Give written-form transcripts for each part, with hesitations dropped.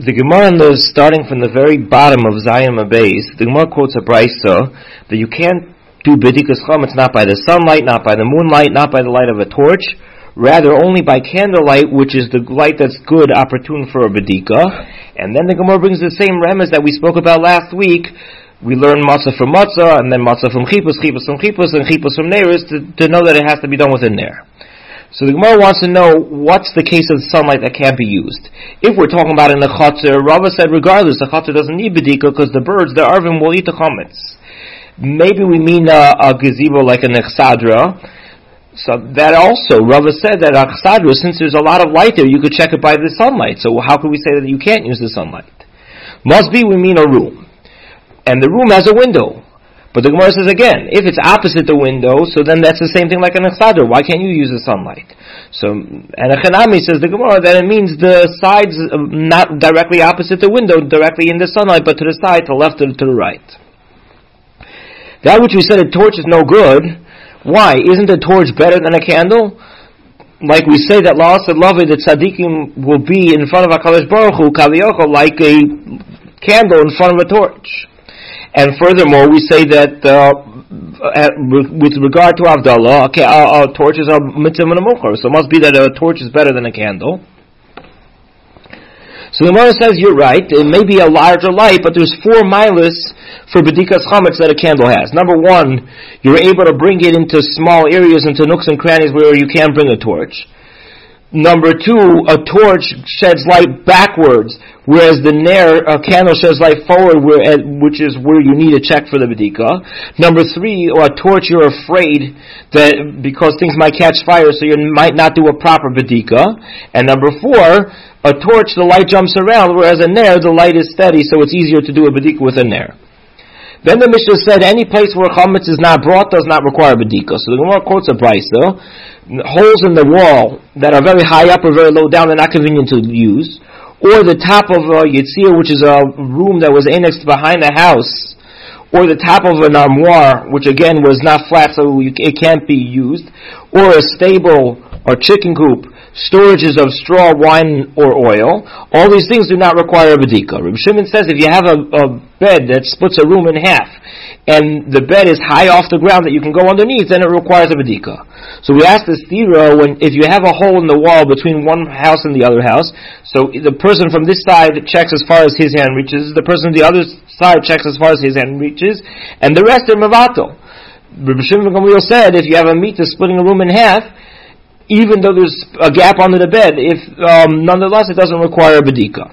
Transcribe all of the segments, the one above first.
The Gemara, starting from the very bottom of Zayim Abayis, the Gemara quotes a brisa that you can't do bedikas chametz not by the sunlight, not by the moonlight, not by the light of a torch, rather only by candlelight, which is the light that's good, opportune for a bedika. And then the Gemara brings the same remez that we spoke about last week. We learn matzah from matzah, and then matzah from chipus, chipus from chipus, and chipus from neiris to know that it has to be done within there. So the Gemara wants to know what's the case of sunlight that can't be used. If we're talking about in the chatzar, Rava said regardless, the chatzar doesn't need bedika because the birds, the arvim, will eat the chametz. Maybe we mean a gazebo like an echsadra. So that also, Rava said that echsadra, since there's a lot of light there, you could check it by the sunlight. So how could we say that you can't use the sunlight? Must be we mean a room. And the room has a window. But the Gemara says again, if it's opposite the window, so then that's the same thing like an echsadra. Why can't you use the sunlight? So, and a Chanami says the Gemara that it means the sides not directly opposite the window, directly in the sunlight, but to the side, to the left and to the right. That which we said a torch is no good. Why? Isn't a torch better than a candle? Like we say that La'asad Lavi, that tzaddikim will be in front of HaKadosh Baruch Hu, Kaviyoko, like a candle in front of a torch. And furthermore, we say that with regard to Avdallah, torches are mitzvah and a mukhar, so it must be that a torch is better than a candle. So the Gemara says you're right, it may be a larger light, but there's 4 milas for bedikas chametz that a candle has. Number 1, you're able to bring it into small areas, into nooks and crannies where you can't bring a torch. Number 2, a torch sheds light backwards, whereas the a candle sheds light forward, which is where you need to check for the bedika. Number 3, a torch you're afraid that because things might catch fire, so you might not do a proper bedika. And number 4, a torch, the light jumps around, whereas a ner, the light is steady, so it's easier to do a bedika with a ner. Then the Mishnah said any place where chametz is not brought does not require bedika. So the Gemara quotes a brisa, holes in the wall that are very high up or very low down, they're not convenient to use. Or the top of a yitzir, which is a room that was annexed behind the house, or the top of an armoire, which again was not flat, so it can't be used, or a stable or chicken coop, storages of straw, wine, or oil. All these things do not require a bedika. Reb Shimon says if you have a bed that splits a room in half, and the bed is high off the ground that you can go underneath, then it requires a bedika. So we asked the stira, if you have a hole in the wall between one house and the other house, so the person from this side checks as far as his hand reaches, the person on the other side checks as far as his hand reaches, and the rest are mavato. Reb Shimon Gamliel said if you have a mita splitting a room in half, even though there's a gap under the bed, nonetheless it doesn't require a bedika.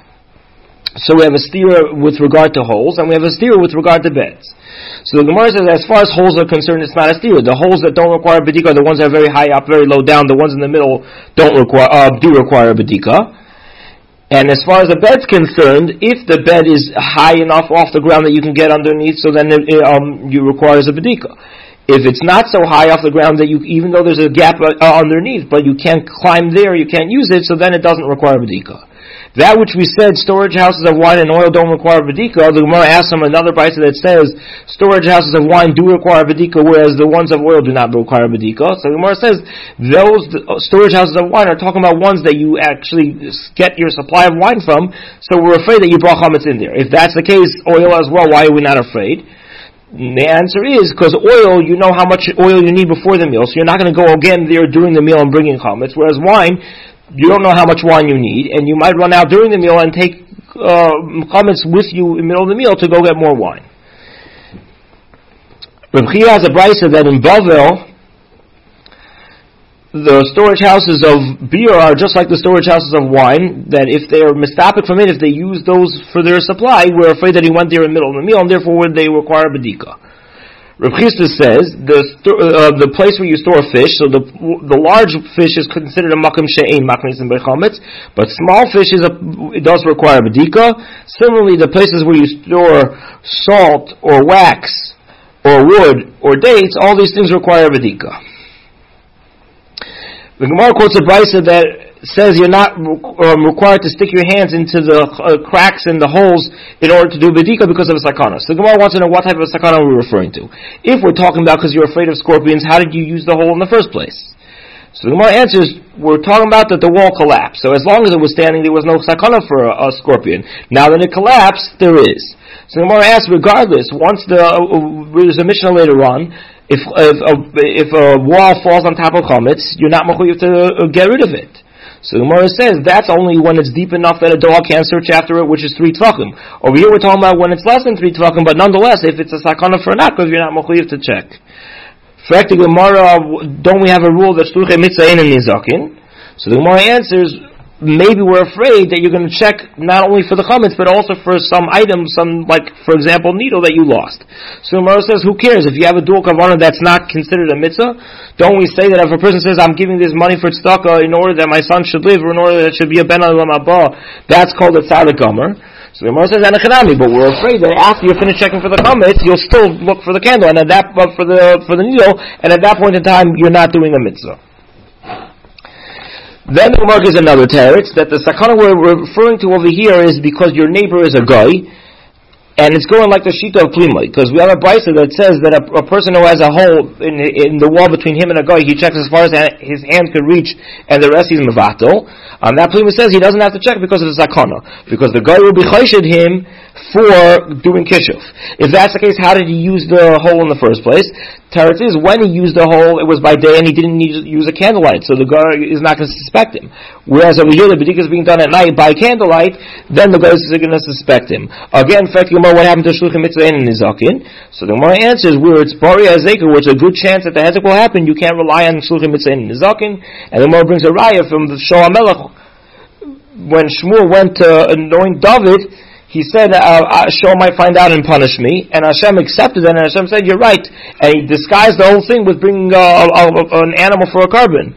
So we have a stira with regard to holes, and we have a stira with regard to beds. So the Gemara says, as far as holes are concerned, it's not a stira. The holes that don't require a bedika are the ones that are very high up, very low down. The ones in the middle do require a bedika. And as far as the bed's concerned, if the bed is high enough off the ground that you can get underneath, so then you require a bedika. If it's not so high off the ground that even though there's a gap underneath, but you can't climb there, you can't use it, so then it doesn't require bedika. That which we said, storage houses of wine and oil don't require bedika, the Gemara asks them another brisa that says, storage houses of wine do require bedika, whereas the ones of oil do not require bedika. So the Gemara says, those storage houses of wine are talking about ones that you actually get your supply of wine from, so we're afraid that you brought chametz in there. If that's the case, oil as well, why are we not afraid? The answer is because oil, you know how much oil you need before the meal, so you're not going to go again there during the meal and bring in chametz. Whereas wine, you don't know how much wine you need, and you might run out during the meal and take chametz with you in the middle of the meal to go get more wine. Reb Chia has a brisa that in Bavel, the storage houses of beer are just like the storage houses of wine, that if they're mistopic from it, if they use those for their supply, we're afraid that he went there in the middle of the meal, and therefore they require bedika. Reb Chisda says, the place where you store fish, so the large fish is considered a makom she'ein maknes and bechametz, but small fish it does require bedika. Similarly, the places where you store salt, or wax, or wood, or dates, all these things require bedika. The Gemara quotes a brisa that says you're not required to stick your hands into the cracks and the holes in order to do bedika because of a sakana. So the Gemara wants to know what type of sakana we're referring to. If we're talking about because you're afraid of scorpions, how did you use the hole in the first place? So the Gemara answers, we're talking about that the wall collapsed. So as long as it was standing, there was no sakana for a scorpion. Now that it collapsed, there is. So the Gemara asks, regardless, once there's a Mishnah later on, if a wall falls on top of chametz, you're not mechuyev to get rid of it. So the Gemara says that's only when it's deep enough that a dog can't search after it, which is 3 tvachim. Over here we're talking about when it's less than 3 tvachim, but nonetheless, if it's a sakana for an akov, you're not mechuyev to check. For the Gemara, don't we have a rule that shluchei mitzvah ein nizakin? So the Gemara answers, maybe we're afraid that you're going to check not only for the chametz, but also for some items, like, for example, needle that you lost. So the Gemara says, who cares? If you have a dual kavanah that's not considered a mitzvah, don't we say that if a person says, I'm giving this money for tzedakah in order that my son should live, or in order that it should be a ben olam haba, that's called a tzadik gomer. So the Gemara says anachanami, but we're afraid that after you finish checking for the chametz, you'll still look for the candle and for the needle, and at that point in time, you're not doing a mitzvah. Then the Gemara gives another teretz that the sakana we're referring to over here is because your neighbor is a guy, and it's going like the shita of Plimai, because we have a brisa that says that a person who has a hole in the wall between him and a guy, he checks as far as his hand can reach, and the rest he's mevatel. That Plimai says he doesn't have to check because of the sakana, because the guy will be chayshid him for doing kishuf. If that's the case, how did he use the hole in the first place? Teretz is, when he used the hole, it was by day and he didn't need to use a candlelight, so the guy is not going to suspect him. Whereas over here, the bedika is being done at night by candlelight, then the guy is going to suspect him. Again, what happened to shluchim mitzvah and nizakin? So the Gemara answers, where it's bari hazeker, which is a good chance that the hezek will happen, you can't rely on shluchim mitzvah and nizakin. And the Gemara brings a raya from the Shoah Melech. When Shmuel went to anoint David, he said, Shaul might find out and punish me, and Hashem accepted that, and Hashem said, you're right. And he disguised the whole thing with bringing an animal for a carbon.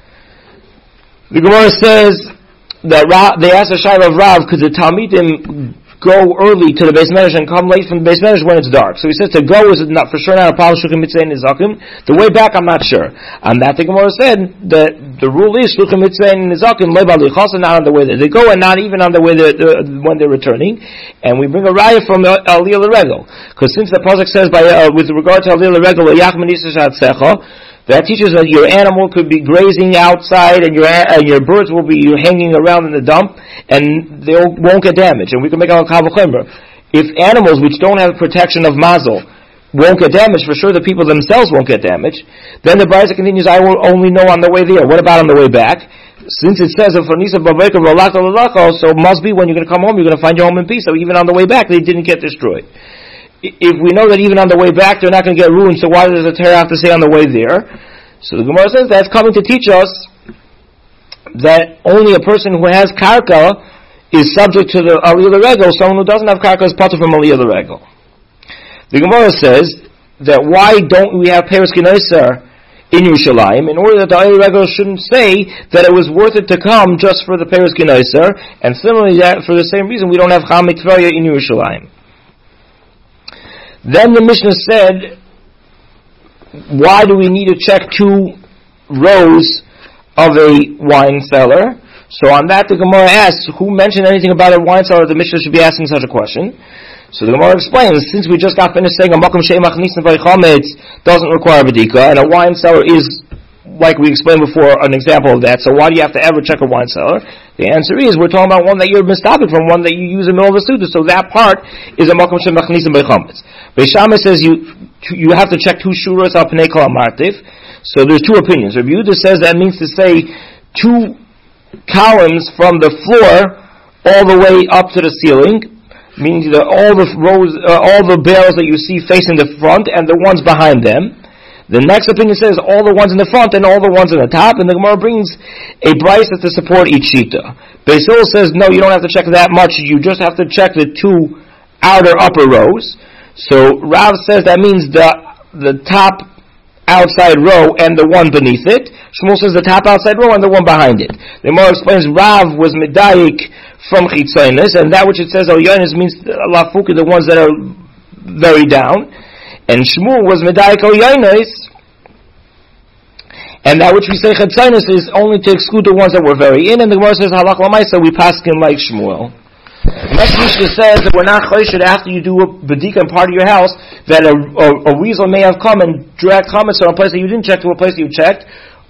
The Gemara says that they asked a shayla of Rav, could the Talmidim go early to the Beis Medrash and come late from the Beis Medrash when it's dark? So he says to go is not for sure not a problem. Shluchim mitzvah and nizakim. The way back, I'm not sure. On that, the Gemara said that the rule is shluchim mitzvah and nizakim lev al yichasa, not on the way that they go and not even on the way when they're returning. And we bring a raya from Aliyah L'Regel, because since the pasuk says with regard to Aliyah L'Regel, yach menisa shatsecha, that teaches that your animal could be grazing outside and your birds will be hanging around in the dump and they won't get damaged. And we can make a kal v'chomer. If animals which don't have protection of mazel won't get damaged, for sure the people themselves won't get damaged. Then the brisa continues, I will only know on the way there. What about on the way back? Since it says, so it must be when you're going to come home, you're going to find your home in peace. So even on the way back, they didn't get destroyed. If we know that even on the way back they're not going to get ruined, so why does the Torah have to say on the way there? So the Gemara says that's coming to teach us that only a person who has karka is subject to the Aliyah L'Regel. Someone who doesn't have karka is part from Aliyah L'Regel. The Gemara says that why don't we have Peres Kinoiser in Yerushalayim, in order that the Aliyah L'Regel shouldn't say that it was worth it to come just for the Peres Kinoiser, and similarly that for the same reason we don't have Chal Mitzvah in Yerushalayim. Then the Mishnah said, why do we need to check 2 rows of a wine cellar? So on that the Gemara asks, who mentioned anything about a wine cellar? The Mishnah should be asking such a question. So the Gemara explains, since we just got finished saying a makom she'ei machnisin v'chametz doesn't require bedika, and a wine cellar is, like we explained before, an example of that. So why do you have to ever check a wine cellar? The answer is, we're talking about one that you're mistopic from, one that you use in the middle of the suda. So that part is a makom she'ei machnisin v'chametz. Beis Shammai says you have to check 2 shuras al pnei kol amartiv. So there's 2 opinions. Rabbi Yehuda says that means to say 2 columns from the floor all the way up to the ceiling, meaning that all the rows, all the barrels that you see facing the front and the ones behind them. The next opinion says all the ones in the front and all the ones in the top, and the Gemara brings a brisa to support each shita. Beis Hillel says no, you don't have to check that much. You just have to check the 2 outer upper rows. So Rav says that means the top outside row and the one beneath it. Shmuel says the top outside row and the one behind it. The Gemara explains Rav was medayik from chitzonis, and that which it says Yonis means lafuka, the ones that are very down, and Shmuel was medayik Yonis, and that which we say chitzonis is only to exclude the ones that were very in. And the Gemara says halach l'maisa, we paskin like Shmuel. Next Mishnah says that we're not choshed after you do a bedika in part of your house that a weasel may have come and dragged chametz from a place that you didn't check to a place that you checked,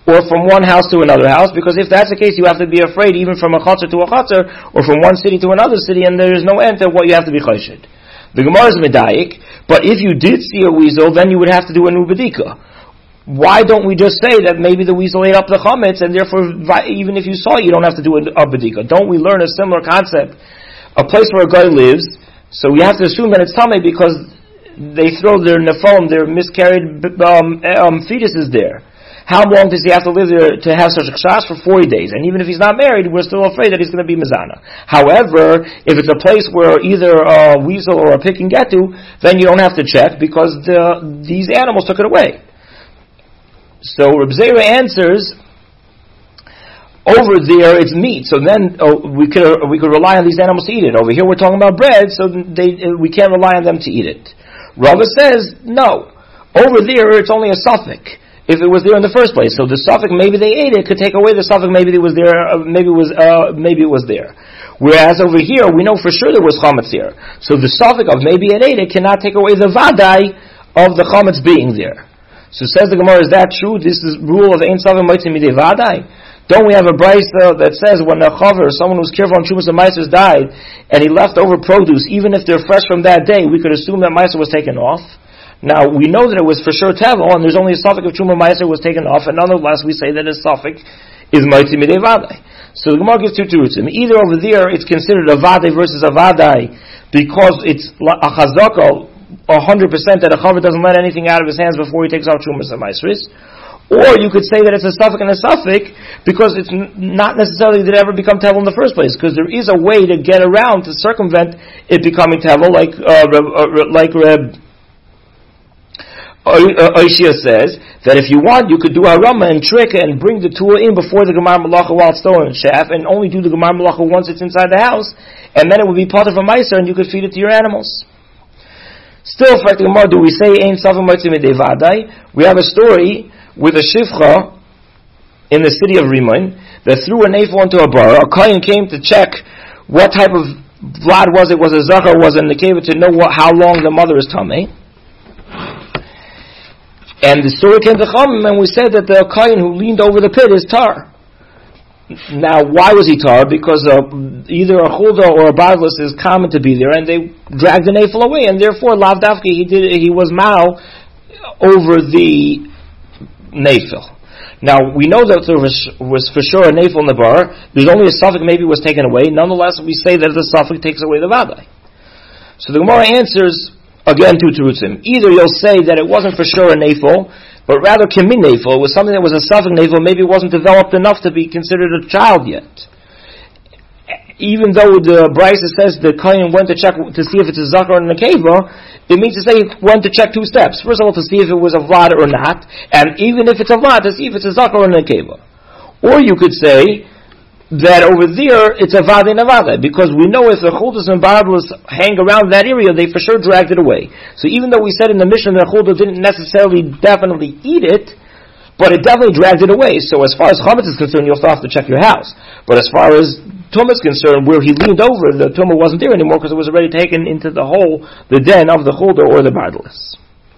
or from one house to another house, because if that's the case, you have to be afraid even from a chatzar to a chatzar, or from one city to another city, and there is no end to what you have to be choshed. The Gemara is medayik, but if you did see a weasel, then you would have to do a new bedika. Why don't we just say that maybe the weasel ate up the chametz, and therefore, even if you saw it, you don't have to do a bedika? Don't we learn a similar concept? A place where a guy lives, so we have to assume that it's tamei because they throw their nefom, their miscarried fetuses there. How long does he have to live there to have such a chash? For 40 days. And even if he's not married, we're still afraid that he's going to be mizana. However, if it's a place where either a weasel or a pig can get to, then you don't have to check because these animals took it away. So Reb Zera answers, over there it's meat, so then we could rely on these animals to eat it. Over here we're talking about bread, so we can't rely on them to eat it. Rava says, no. Over there it's only a suffix. If it was there in the first place, so the suffix, maybe they ate it, could take away the suffix, maybe it was there, maybe it was there. Whereas over here, we know for sure there was chametz there. So the suffix of maybe it ate it cannot take away the vadai of the chametz being there. So says the Gemara, is that true? This is rule of ein suffix motzei midei vadai. Don't we have a brayso that says when a chaver, someone who's careful on Trumas and Meiser died, and he left over produce, even if they're fresh from that day, we could assume that Meiser was taken off. Now, we know that it was for sure tevel, and there's only a suffix of Truma Meiser was taken off, and nonetheless we say that a suffix is motzei midei vadai. So the Gemara gives two terutzim. Either over there it's considered a vadai versus a vadai, because it's a chazaka, 100% that a chaver doesn't let anything out of his hands before he takes off Trumas and Meiseris. Or you could say that it's a suffix and a suffix, because it's not necessarily that it ever become tevel in the first place, because there is a way to get around, to circumvent it becoming tevel, like Reb Oishia says that if you want, you could do harama and trick and bring the tool in before the gemar malacha while it's still in shaft, and only do the gemar malacha once it's inside the house, and then it would be part of a meiser, and you could feed it to your animals. Still, for the gemara, do we say ein safim motzei midei vadai? We have a story with a shivcha in the city of Rimon that threw a nafel into a bar. A kohen came to check what type of blood was it. Was a zachar? Was a nekeva, to know how long the mother is tamei? And the story came to Chachamim, and we said that the kohen who leaned over the pit is tar. Now, why was he tar? Because either a chulda or a badlus is common to be there, and they dragged the nafel away, and therefore, lav dafki, he was mao over the nafel. Now, we know that there was for sure a nafel in the bar. There's only a suffix, maybe it was taken away. Nonetheless, we say that the suffix takes away the vadai. So the Gemara answers, again, two terutzim. Either you'll say that it wasn't for sure a nafel, but rather kimin nafel, it was something that was a suffix nafel, maybe it wasn't developed enough to be considered a child yet. Even though the brisa says the kohen went to check to see if it's a zakar or a nekeva, it means to say he went to check two steps. First of all, to see if it was a vlad or not, and even if it's a vlad, to see if it's a zakar or a nekeva. Or you could say that over there it's a vade navada, because we know if the chuldas and badlus hang around that area, they for sure dragged it away. So even though we said in the Mishnah that chulda didn't necessarily definitely eat it, but it definitely dragged it away. So as far as chametz is concerned, you'll still have to check your house. But as far as tumah is concerned, where he leaned over, the tumah wasn't there anymore because it was already taken into the hole, the den of the chulda or the badlus.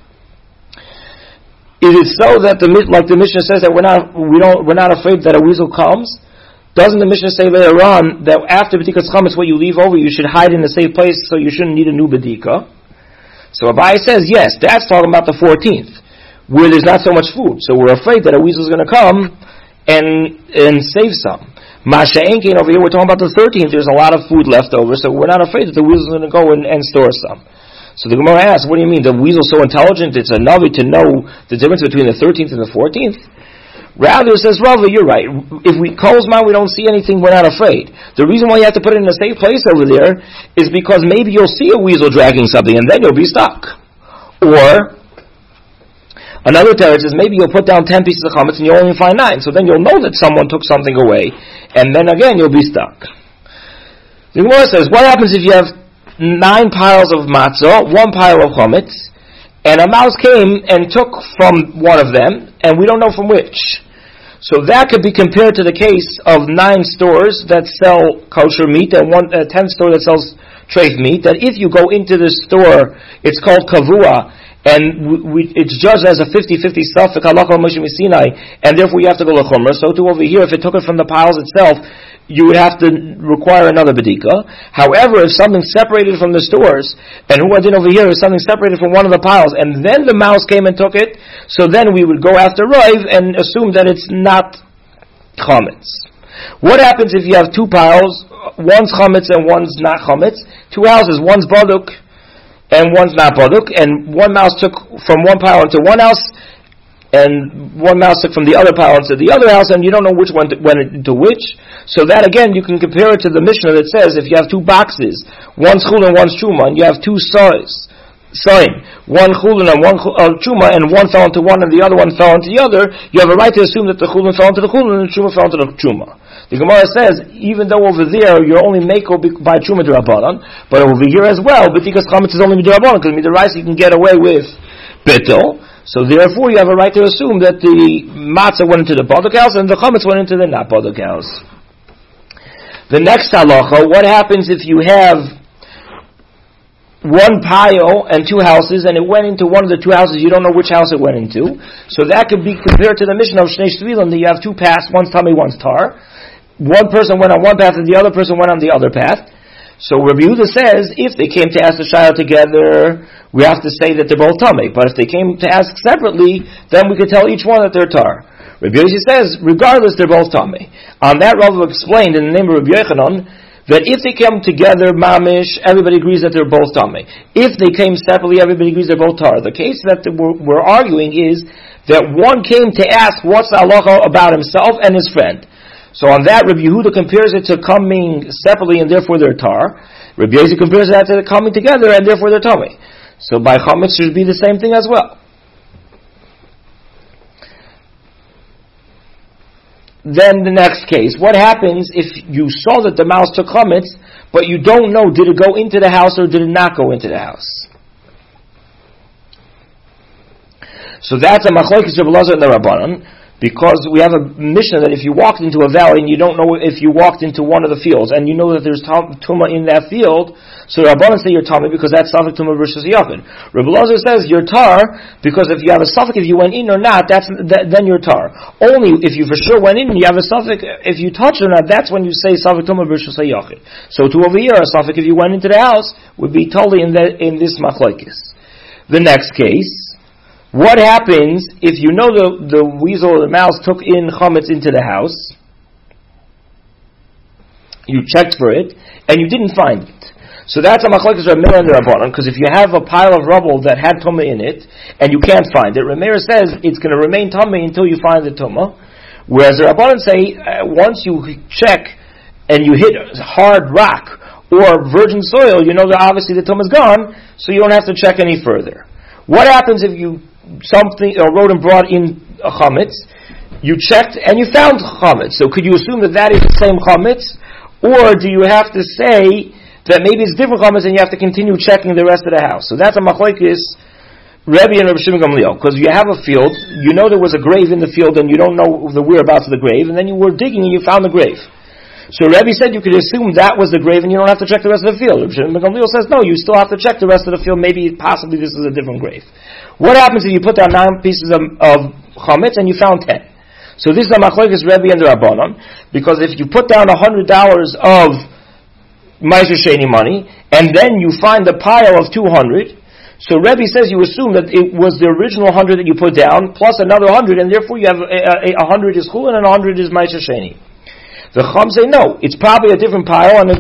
Is it so that like the Mishnah says that we're not afraid that a weasel comes? Doesn't the Mishnah say later on that after B'dikas Chametz, what you leave over, you should hide in a safe place, so you shouldn't need a new B'dika? So Abai says, yes, that's talking about the 14th, where there's not so much food. So we're afraid that a weasel is going to come and save some. Masha Enkin, over here, we're talking about the 13th, there's a lot of food left over, so we're not afraid that the weasel is going to go and store some. So the Gemara asks, what do you mean, the weasel's so intelligent, it's a navi to know the difference between the 13th and the 14th? Rather, says Rava, you're right. If we Kolzman, we don't see anything, we're not afraid. The reason why you have to put it in a safe place over there is because maybe you'll see a weasel dragging something and then you'll be stuck. Or, another teretz is maybe you'll put down 10 pieces of chametz and you'll only find 9. So then you'll know that someone took something away, and then again you'll be stuck. The Gemara says, what happens if you have 9 piles of matzah, 1 pile of chametz, and a mouse came and took from one of them, and we don't know from which. So that could be compared to the case of 9 stores that sell kosher meat and 10 store that sells treif meat, that if you go into the store, it's called kavua, and it's judged as a 50-50 suffix halacha Moshe Sinai, and therefore you have to go lechumrah. So too over here, if it took it from the piles itself, you would have to require another bedika. However, if something separated from the stores, and who I did over here is something separated from one of the piles, and then the mouse came and took it, so then we would go after Rav and assume that it's not chametz. What happens if you have two piles, one's chametz and one's not chametz? Two houses, one's baduk and one's not baduk, and one mouse took from one pile into one house, and one mouse took from the other pile into the other house, and you don't know which one went into which. So that again, you can compare it to the Mishnah that says if you have two boxes, one's chulin and one's truma, and you have two sides, one chulin and one truma, and one fell into one and the other one fell into the other, you have a right to assume that the chulin fell into the chulin and the truma fell into the truma. The Gemara says, even though over there you're only meko by truma d'Rabbanan, but over here as well, because chametz is only d'Rabbanan, because mid'oraisa you can get away with bittul. So therefore, you have a right to assume that the matzah went into the baduk house and the chametz went into the not baduk house. The next halacha: what happens if you have one pile and two houses, and it went into one of the two houses? You don't know which house it went into. So that could be compared to the Mishnah of Shnei Shvilim, that you have two paths, one's tummy, one's tar. One person went on one path and the other person went on the other path. So Rabbi Yehuda says, if they came to ask the shayla together, we have to say that they're both tummy. But if they came to ask separately, then we could tell each one that they're tar. Rabbi Yehuda says, regardless, they're both tummy. On that, Rav explained in the name of Rabbi Yochanan that if they come together, mamish, everybody agrees that they're both tummy. If they came separately, everybody agrees they're both tar. The case that we're arguing is that one came to ask what's the halacha about himself and his friend. So on that, Rabbi Yehuda compares it to coming separately and therefore they're tar. Rabbi Yehuda compares that to coming together and therefore they're tummy. So by chametz should be the same thing as well. Then the next case, what happens if you saw that the mouse took chametz, but you don't know, did it go into the house or did it not go into the house? So that's a machlokes of Elazar and the Rabbanan, because we have a Mishnah that if you walked into a valley and you don't know if you walked into one of the fields, and you know that there's tumah in that field, so Rabbanan say you're tummy because that's safek tumah versus yachid. Rabbi Elazar says you're tar because if you have a safek if you went in or not, then you're tar. Only if you for sure went in and you have a safek if you touched or not, that's when you say safek tumah versus yachid. So to over here, a safek if you went into the house would be totally in this machlokes. The next case. What happens if you know the weasel or the mouse took in chametz into the house, you checked for it, and you didn't find it? So that's a machlokes Rav Meir and the Rabbanan, because if you have a pile of rubble that had tumah in it, and you can't find it, Rav Meir says it's going to remain tumah until you find the tumah, whereas the Rabbanan say, once you check and you hit hard rock or virgin soil, you know that obviously the tumah is gone, so you don't have to check any further. What happens if you wrote and brought in a chametz, you checked and you found chametz? So could you assume that is the same chametz, or do you have to say that maybe it's different chametz and you have to continue checking the rest of the house? So that's a machlokes Rebbe and Rabbi Shimon Gamliel, because you have a field, you know there was a grave in the field and you don't know the whereabouts of the grave, and then you were digging and you found the grave. So Rebbe said you could assume that was the grave and you don't have to check the rest of the field. Rabbi Shimon Gamliel says no, you still have to check the rest of the field, maybe possibly this is a different grave. What happens if you put down 9 pieces of chametz and you found 10? So this is a machlokes Rebbe and the Rabbanan, because if you put down $100 of Meiser Sheni money, and then you find a pile of 200, so Rebbe says you assume that it was the original 100 that you put down, plus another 100, and therefore you have 100 is chulin and 100 is Meiser Sheni. The Chum say no, it's probably a different pile, and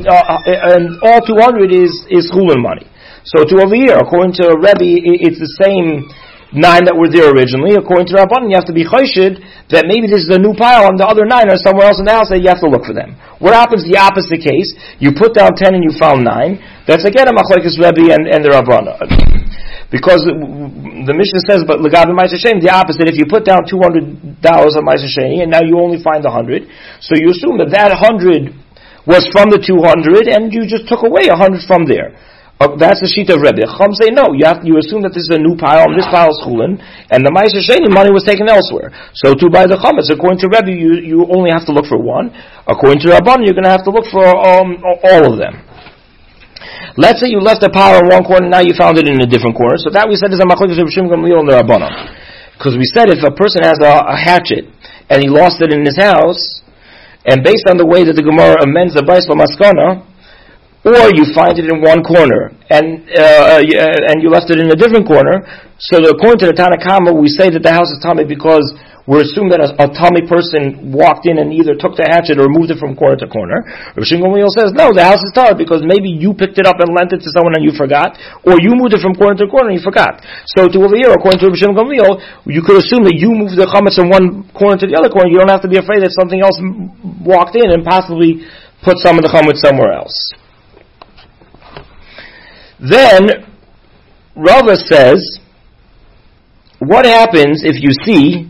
all 200 is chulin money. So to over here, according to Rebbe, it's the same 9 that were there originally. According to Rabbanan, you have to be choshed that maybe this is a new pile and the other 9 are somewhere else in the house that you have to look for them. What happens the opposite case? You put down 10 and you found 9. That's again a machlokes Rebbe and the Rabbanan. Because the Mishnah says, but L'gabe Meiser Sheni, the opposite. If you put down $200 of Meiser Sheni and now you only find 100, so you assume that 100 was from the 200 and you just took away 100 from there. That's the sheet of Rebbe. Chum say no. You assume that this is a new pile and this pile is chulin, and the Meiser Sheni money was taken elsewhere. So to buy the chametz, according to Rebbe, you only have to look for one. According to Rabbanan, you're going to have to look for all of them. Let's say you left a pile in one corner, now you found it in a different corner. So that we said is a machlokes Reb Shimon Gamliel and the Rabbanan. Because we said if a person has a hatchet and he lost it in his house, and based on the way that the Gemara amends the Bais Maskana, or you find it in one corner and you left it in a different corner, so according to the Tanna Kama, we say that the house is Tamei because we're assuming that a Tamei person walked in and either took the hatchet or moved it from corner to corner. Rav Shimon Gamliel says, no, the house is Tamei because maybe you picked it up and lent it to someone and you forgot, or you moved it from corner to corner and you forgot. So to over here, according to Rav Shimon Gamliel, you could assume that you moved the chametz from one corner to the other corner. You don't have to be afraid that something else walked in and possibly put some of the chametz somewhere else. Then, Rava says, what happens if you see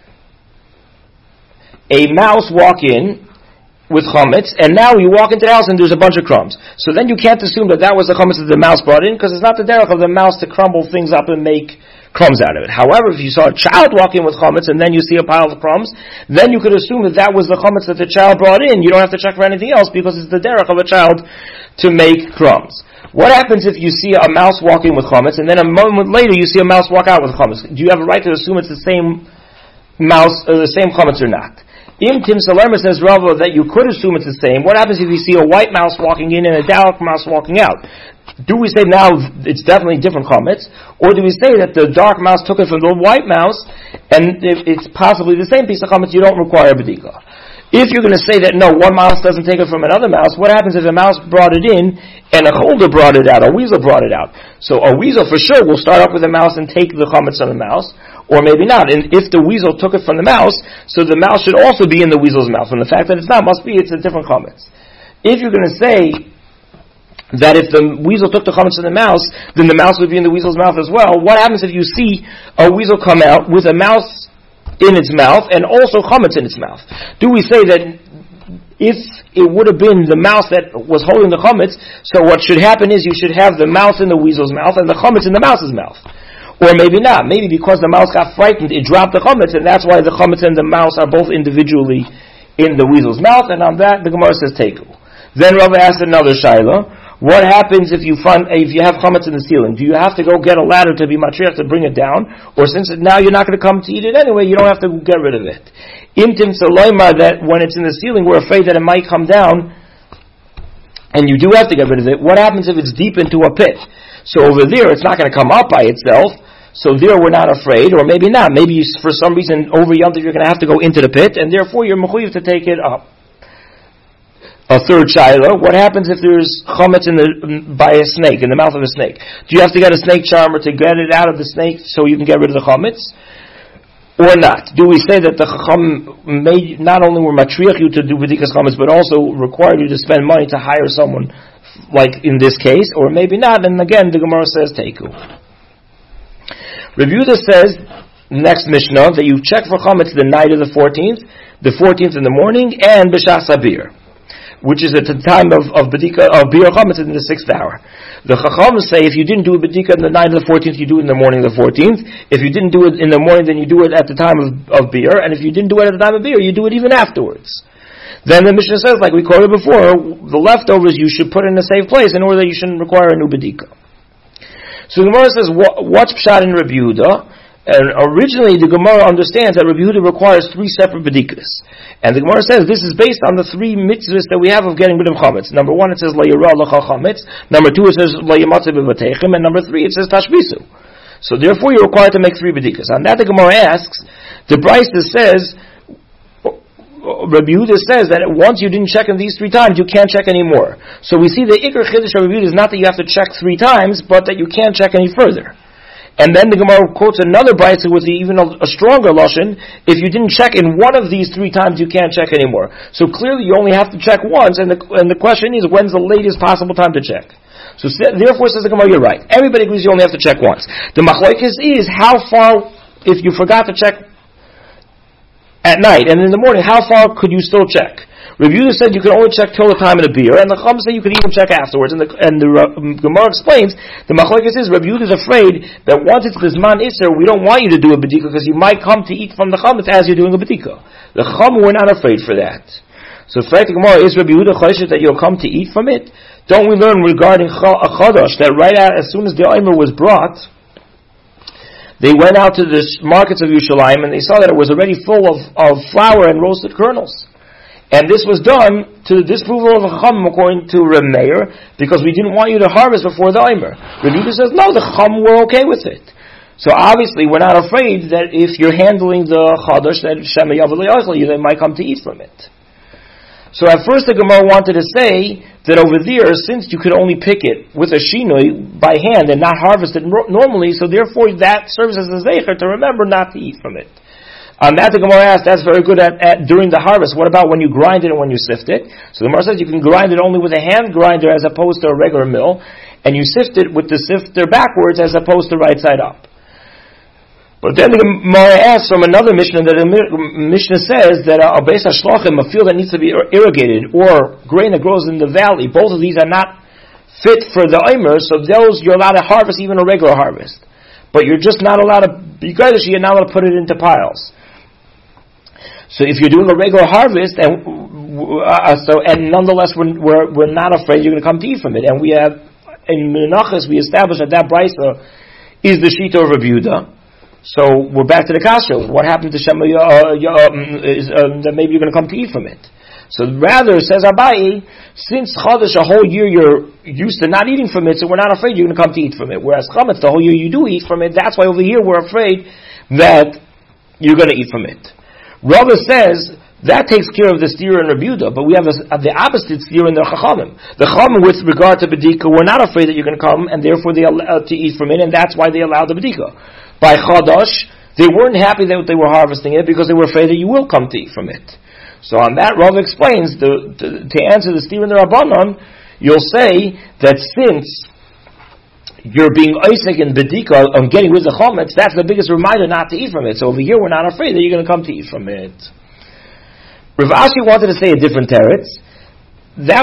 a mouse walk in with chametz, and now you walk into the house and there's a bunch of crumbs. So then you can't assume that was the chametz that the mouse brought in, because it's not the derech of the mouse to crumble things up and make crumbs out of it. However, if you saw a child walk in with chametz and then you see a pile of crumbs, then you could assume that was the chametz that the child brought in. You don't have to check for anything else because it's the derech of a child to make crumbs. What happens if you see a mouse walk in with chametz and then a moment later you see a mouse walk out with chametz? Do you have a right to assume it's the same mouse or the same chametz or not? Im Tim Salerma says Rava that you could assume it's the same. What happens if you see a white mouse walking in and a dark mouse walking out? Do we say now it's definitely different chametz, or do we say that the dark mouse took it from the white mouse and if it's possibly the same piece of chametz, you don't require bedika? If you're going to say that no, one mouse doesn't take it from another mouse, what happens if a mouse brought it in and a holder brought it out, a weasel brought it out? So a weasel for sure will start off with a mouse and take the chametz on the mouse, or maybe not. And if the weasel took it from the mouse, so the mouse should also be in the weasel's mouth. And the fact that it's not must be it's a different chametz. If you're going to say that if the weasel took the chametz from the mouse, then the mouse would be in the weasel's mouth as well, what happens if you see a weasel come out with a mouse in its mouth and also chametz in its mouth? Do we say that if it would have been the mouse that was holding the chametz, so what should happen is you should have the mouse in the weasel's mouth and the chametz in the mouse's mouth? Or maybe not. Maybe because the mouse got frightened, it dropped the chametz, and that's why the chametz and the mouse are both individually in the weasel's mouth, and on that the Gemara says teku. Then Rava asked another shaila. What happens if you have chametz in the ceiling? Do you have to go get a ladder to be matriach to bring it down? Or since now you're not going to come to eat it anyway, you don't have to get rid of it. Imtim saloima, that when it's in the ceiling, we're afraid that it might come down, and you do have to get rid of it. What happens if it's deep into a pit? So over there, it's not going to come up by itself. So there we're not afraid, or maybe not. Maybe for some reason over Yom Tov you're going to have to go into the pit, and therefore you're mechuyev to take it up. A third shaila: what happens if there's chametz by a snake, in the mouth of a snake? Do you have to get a snake charmer to get it out of the snake so you can get rid of the chametz, or not? Do we say that the chacham not only were matriach you to do b'dikas chametz, but also required you to spend money to hire someone, like in this case, or maybe not? And again, the Gemara says teku. Rav Yehuda says, next Mishnah, that you check for chametz the night of the 14th in the morning, and b'shas habir, which is at the time of bedika of bir chametz in the 6th hour. The chachams say if you didn't do a bedika in the night of the 14th, you do it in the morning of the 14th. If you didn't do it in the morning, then you do it at the time of bir, and if you didn't do it at the time of bir, you do it even afterwards. Then the Mishnah says, like we quoted before, the leftovers you should put in a safe place in order that you shouldn't require a new bedika. So the Gemara says, what's pshat in Rav Yehuda? And originally the Gemara understands that Rav Yehuda requires 3 separate bedikas. And the Gemara says this is based on the 3 mitzvahs that we have of getting rid of chametz. Number 1 it says la yira l'cha chametz. Number 2 it says la yimatze b'vatechem. And number 3 it says tashbisu. So therefore you're required to make 3 bedikas. On that the Gemara asks, the Brisa says, Rabbi Yehuda says that once you didn't check in these 3 times, you can't check anymore. So we see the Iker Chiddush of Rabbi Yehuda is not that you have to check 3 times, but that you can't check any further. And then the Gemara quotes another brayso with even a stronger lashon. If you didn't check in one of these 3 times, you can't check anymore. So clearly, you only have to check once. And the question is, when's the latest possible time to check? So therefore, says the Gemara, you're right. Everybody agrees you only have to check once. The machlokes is how far, if you forgot to check at night and in the morning, how far could you still check? Rav Yehuda said you can only check till the time of the beer, and the Chacham say you can even check afterwards. And the Gemara explains the machlokes is Rav Yehuda is afraid that once it's Bizman Isser, we don't want you to do a bedika because you might come to eat from the chametz as you're doing a bedika. The Chacham were not afraid for that. So fact the Gemara, is Rabbi Yehuda Choshet that you'll come to eat from it? Don't we learn regarding a Chodosh that right out, as soon as the Omer was brought, they went out to the markets of Yerushalayim and they saw that it was already full of flour and roasted kernels. And this was done to the disapproval of a Chacham according to Reb Meir, because we didn't want you to harvest before the Omer. Reb Yehuda says, no, the Chacham were okay with it. So obviously we're not afraid that if you're handling the Chodosh, that Shema Yavel Yochel, they might come to eat from it. So at first the Gemara wanted to say that over there, since you could only pick it with a shinoi by hand and not harvest it normally, so therefore that serves as a zecher to remember not to eat from it. That the Gemara asked, that's very good at during the harvest. What about when you grind it and when you sift it? So the Gemara says you can grind it only with a hand grinder as opposed to a regular mill, and you sift it with the sifter backwards as opposed to right side up. But then the Gemara asks from another Mishnah that the Mishnah says that a beis hashlochim, a field that needs to be irrigated, or grain that grows in the valley, both of these are not fit for the Omer, so those you're allowed to harvest even a regular harvest. But you're just not allowed to, you're not allowed to put it into piles. So if you're doing a regular harvest, and nonetheless we're not afraid you're going to come to eat from it, and we have in Menachos we established that brisa is the shita of Rabbi Yehuda. So we're back to the kasha. What happened to Shema that maybe you're going to come to eat from it? So rather, says Abaye, since Chodesh a whole year you're used to not eating from it, so we're not afraid you're going to come to eat from it. Whereas Chametz, the whole year you do eat from it, that's why over here we're afraid that you're going to eat from it. Rava says, that takes care of the steer and Rabbi Yehuda, but we have the opposite steer in the Chachamim. The Chachamim with regard to Bedika, we're not afraid that you're going to come, and therefore they allow to eat from it, and that's why they allow the Bedika. By Chodosh, they weren't happy that they were harvesting it because they were afraid that you will come to eat from it. So on that, Rav explains, to answer the steer and the Rabbanon, you'll say that since you're being Isaac and Bedika on getting rid of the Chometz, that's the biggest reminder not to eat from it. So over here we're not afraid that you're going to come to eat from it. Rav Ashi wanted to say a different teretz, that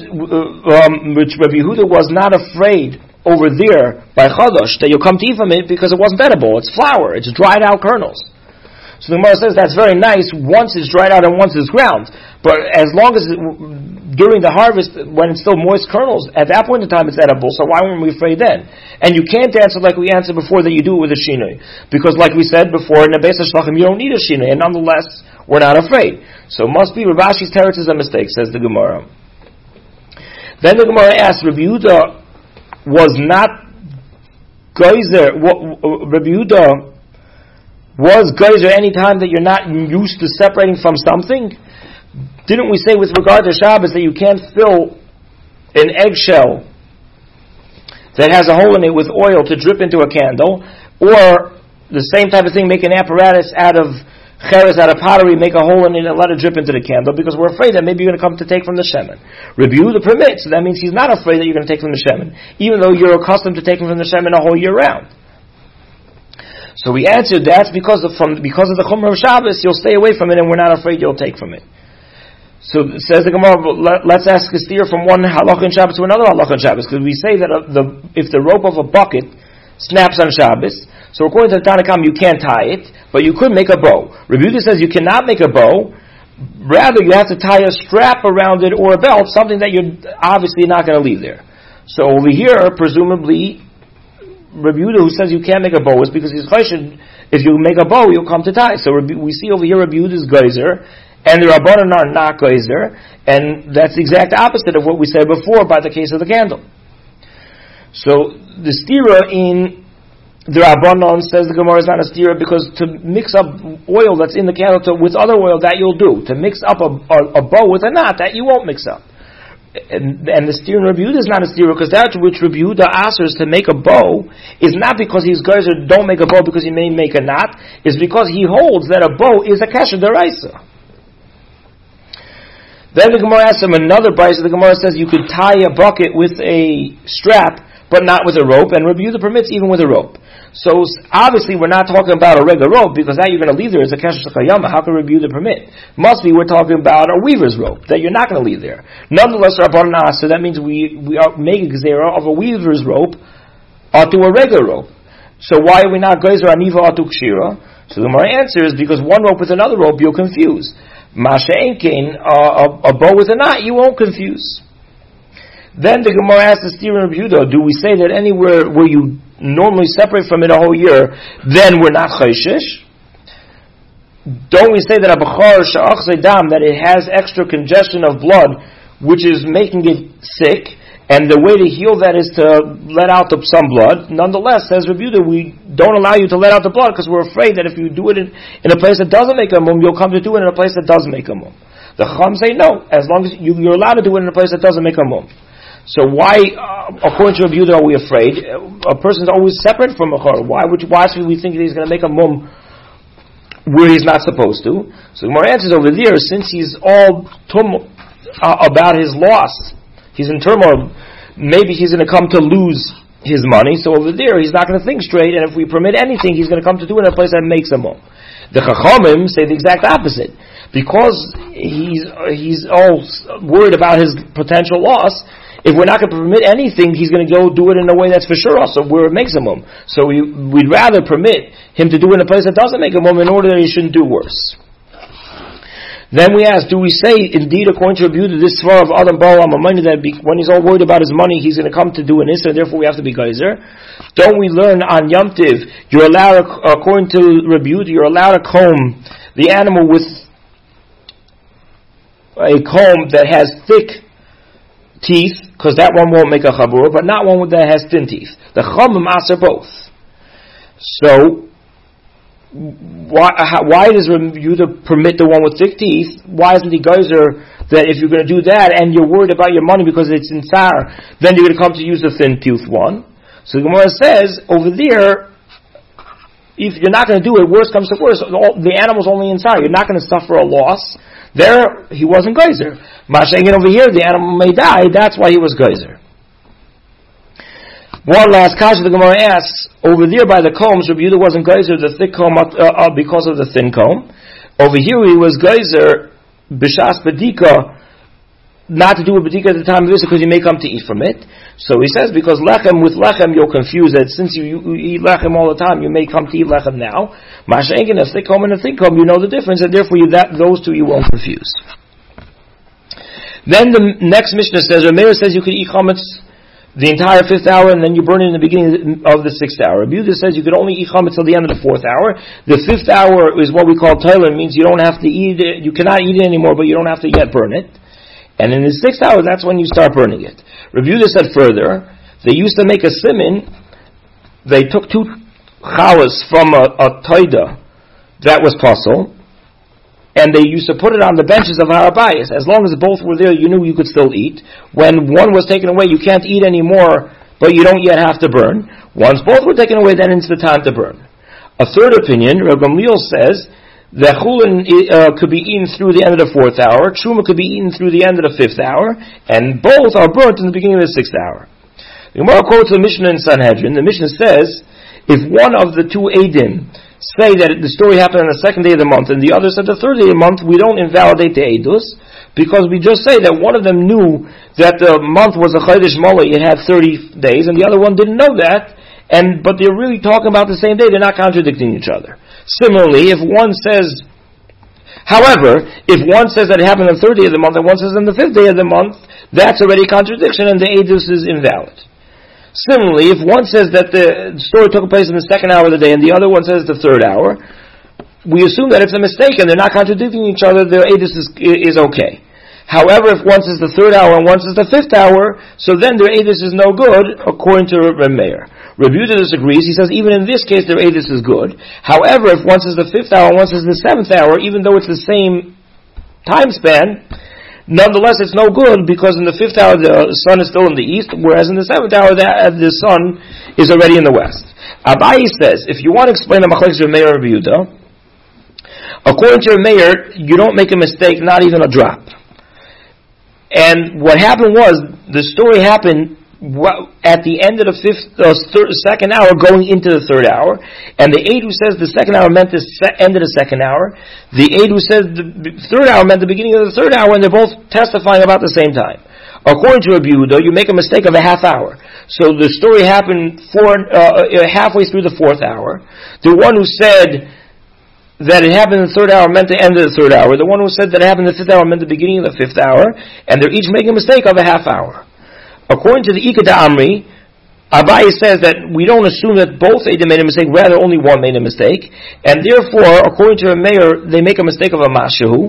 which Rabbi Yehuda was not afraid over there by Chodosh that you'll come to eat from it because it wasn't edible. It's flour. It's dried out kernels. So the Gemara says that's very nice once it's dried out and once it's ground. But as long as during the harvest, when it's still moist kernels, at that point in time it's edible. So why weren't we afraid then? And you can't answer like we answered before that you do it with a shinoi, because like we said before in the beis hashlochim you don't need a shinoi, and nonetheless we're not afraid. So it must be Rav Ashi's teretz is a mistake, says the Gemara. Then the Gemara asks, Rabbi Yehuda was not geyser. Rabbi Yehuda was geyser any time that you're not used to separating from something. Didn't we say with regard to Shabbos that you can't fill an eggshell that has a hole in it with oil to drip into a candle, or the same type of thing, make an apparatus out of cheres, out of pottery, make a hole in it and let it drip into the candle, because we're afraid that maybe you're going to come to take from the shemen. Rabbi Yehuda permits, so that means he's not afraid that you're going to take from the shemen, even though you're accustomed to taking from the shemen a whole year round. So we answered that's because of the Chumrah of Shabbos, you'll stay away from it, and we're not afraid you'll take from it. So says the Gemara, let's ask a steer from one halacha in Shabbos to another halacha in Shabbos, because we say that if the rope of a bucket snaps on Shabbos, so according to the Tanna Kamma you can't tie it, but you could make a bow. Rabbi Yehuda says you cannot make a bow, rather you have to tie a strap around it or a belt, something that you're obviously not going to leave there. So over here, presumably, Rabbi Yehuda who says you can't make a bow is because he's choshen, if you make a bow you'll come to tie. So we see over here Rabbi Yehuda's geyser, and the Rabbanon are not geyser, and that's the exact opposite of what we said before by the case of the candle. So the stira in the Rabbanon, says the Gemara, is not a stira, because to mix up oil that's in the candle with other oil, that you'll do. To mix up a bow with a knot, that you won't mix up. And the stira in Rabbi Yehuda is not a stira, because that which Rabbi Yehuda asks to make a bow is not because he's geyser, don't make a bow because he may make a knot, is because he holds that a bow is a kasher deraisa. Then the Gemara asks him another brisa. The Gemara says you could tie a bucket with a strap, but not with a rope, and Rabbi Yehuda permits even with a rope. So obviously we're not talking about a regular rope, because that you're going to leave there as a kesher shekayama. How can Rabbi Yehuda permit? Must be we're talking about a weaver's rope that you're not going to leave there. Nonetheless, Rabbanan asked, so that means we are making gzera of a weaver's rope onto a regular rope. So why are we not geyser aniva atu kshira? So the Gemara answers, because one rope with another rope you'll confuse. Masha'enkein, a bow with a knot, you won't confuse. Then the Gemara asks the Steer Rabbi Yehuda, do we say that anywhere where you normally separate from it a whole year, then we're not chayshish? Don't we say that a bachar sha'ach dam, that it has extra congestion of blood, which is making it sick, and the way to heal that is to let out some blood? Nonetheless, says Rabbi Yehuda, we don't allow you to let out the blood because we're afraid that if you do it in a place that doesn't make a mum, you'll come to do it in a place that does make a mum. The Chacham say no, as long as you're allowed to do it in a place that doesn't make a mum. So why, according to Rabbi Yehuda, are we afraid? A person's always separate from a chor. Why should we think that he's going to make a mum where he's not supposed to? So the Gemara answers over there, since he's all about his loss, he's in turmoil, maybe he's going to come to lose his money, so over there he's not going to think straight, and if we permit anything, he's going to come to do it in a place that makes a mum. The Chachamim say the exact opposite. Because he's all worried about his potential loss, if we're not going to permit anything, he's going to go do it in a way that's for sure also where it makes a mum. So we'd rather permit him to do it in a place that doesn't make a mum in order that he shouldn't do worse. Then we ask, do we say, indeed, according to Rabbi Yehuda, this svar of Adam Baal Amamayna, that when he's all worried about his money, he's going to come to do an issa, and therefore we have to be geyser? Don't we learn on Yom Tiv, you're allowed, according to Rabbi Yehuda, you're allowed to comb the animal with a comb that has thick teeth, because that one won't make a chabur, but not one that has thin teeth. The chamim aser both. So, why does Rabbi Yehuda permit the one with thick teeth? Why isn't the geyser that if you're going to do that and you're worried about your money because it's in tsar, then you're going to come to use the thin tooth one? So the Gemara says, over there, if you're not going to do it, worse comes to worse, the animal's only in tsar. You're not going to suffer a loss. There, he wasn't geyser. Masha'enkein over here, the animal may die, that's why he was geyser. One last kasha the Gemara asks, over there by the combs, Rabbi Yehuda wasn't geyser, the thick comb, because of the thin comb. Over here he was geyser, b'shas bedika, not to do a bedika at the time of this because you may come to eat from it. So he says, because lechem, with lechem you'll confuse it. Since you eat lechem all the time, you may come to eat lechem now. Masha'enkein, a thick comb and a thin comb, you know the difference, and therefore those two you won't confuse. Then the next Mishnah says, Rameir says you could eat chametz the entire 5th hour, and then you burn it in the beginning of the 6th hour. Rabbi Yehuda says you could only eat chametz till the end of the 4th hour. The 5th hour is what we call toiler, means you don't have to eat it, you cannot eat it anymore, but you don't have to yet burn it. And in the 6th hour, that's when you start burning it. Rabbi Yehuda said further, they used to make a simin, they took 2 chawas from a taida that was puzzle, and they used to put it on the benches of Har Habayis. As long as both were there, you knew you could still eat. When one was taken away, you can't eat anymore, but you don't yet have to burn. Once both were taken away, then it's the time to burn. A third opinion, Rav Gamliel says, that chulin could be eaten through the end of the 4th hour, truma could be eaten through the end of the 5th hour, and both are burnt in the beginning of the 6th hour. The Gemara quotes the Mishnah in Sanhedrin. The Mishnah says, if one of the 2 Eidim say that the story happened on the 2nd day of the month, and the other said the 3rd day of the month, we don't invalidate the Eidus, because we just say that one of them knew that the month was a Chodesh Moli, it had 30 days, and the other one didn't know that, but they're really talking about the same day, they're not contradicting each other. Similarly, if one says that it happened on the 3rd day of the month, and one says on the 5th day of the month, that's already a contradiction, and the Eidus is invalid. Similarly, if one says that the story took place in the 2nd hour of the day and the other one says the 3rd hour, we assume that it's a mistake and they're not contradicting each other, their edus is okay. However, if one says the 3rd hour and one says the 5th hour, so then their edus is no good, according to Reb Meir. Rabbi Yehuda disagrees. He says even in this case their edus is good. However, if one says the 5th hour and one says the 7th hour, even though it's the same time span, nonetheless, it's no good because in the 5th hour the sun is still in the east, whereas in the 7th hour the sun is already in the west. Abayi says, if you want to explain the machlekes of Meir and Rabbi Yehuda, according to Meir, you don't make a mistake, not even a drop. And what happened was, the story happened at the end of the 2nd hour going into the 3rd hour, and the aide who says the 2nd hour meant the end of the 2nd hour, the aide who says the 3rd hour meant the beginning of the 3rd hour, and they're both testifying about the same time. According to Rabbi Yehuda, you make a mistake of a half hour. So the story happened halfway through the 4th hour. The one who said that it happened in the third hour meant the end of the third hour. The one who said that it happened in the fifth hour meant the beginning of the fifth hour. And they're each making a mistake of a half hour. According to the Ikeda Amri, Abaye says that we don't assume that both Eidim made a mistake, rather only one made a mistake. And therefore, according to a mayor, they make a mistake of a mashu.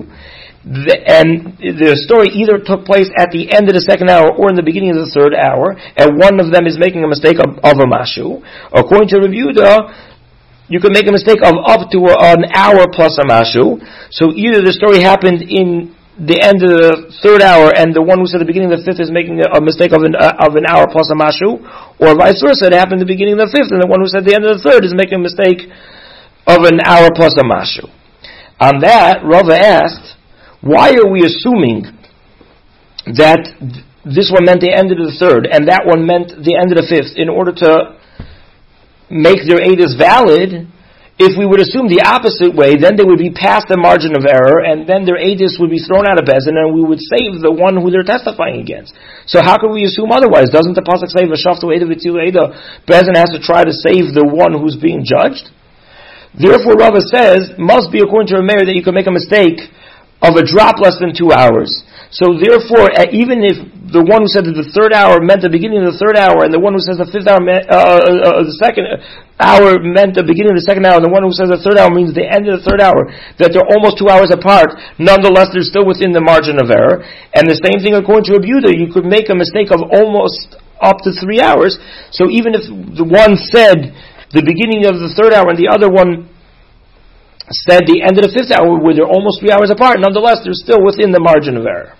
And the story either took place at the end of the second hour or in the beginning of the third hour, and one of them is making a mistake of a mashu. According to Rav Yehuda, you can make a mistake of up to an hour plus a mashu. So either the story happened in the end of the third hour, and the one who said the beginning of the fifth is making a mistake of an hour plus a mashu, or vice versa, it happened in the beginning of the fifth, and the one who said the end of the third is making a mistake of an hour plus a mashu. On that, Rava asked, why are we assuming that this one meant the end of the third, and that one meant the end of the fifth, in order to make their edus valid? If we would assume the opposite way, then they would be past the margin of error, and then their edus would be thrown out of Bezin, and we would save the one who they're testifying against. So how can we assume otherwise? Doesn't the pasuk say, "V'shaftu eda v'tzilu eda"? Bezin has to try to save the one who's being judged. Therefore, Rava says, must be according to a mayor that you can make a mistake of a drop less than 2 hours. So therefore, even if the one who said that the third hour meant the beginning of the third hour, and the one who says the fifth hour the second hour meant the beginning of the second hour, and the one who says the third hour means the end of the third hour, that they're almost 2 hours apart, nonetheless they're still within the margin of error. And the same thing according to Rav Yehuda, you could make a mistake of almost up to 3 hours. So even if the one said the beginning of the third hour and the other one said the end of the fifth hour, where they're almost 3 hours apart, nonetheless they're still within the margin of error.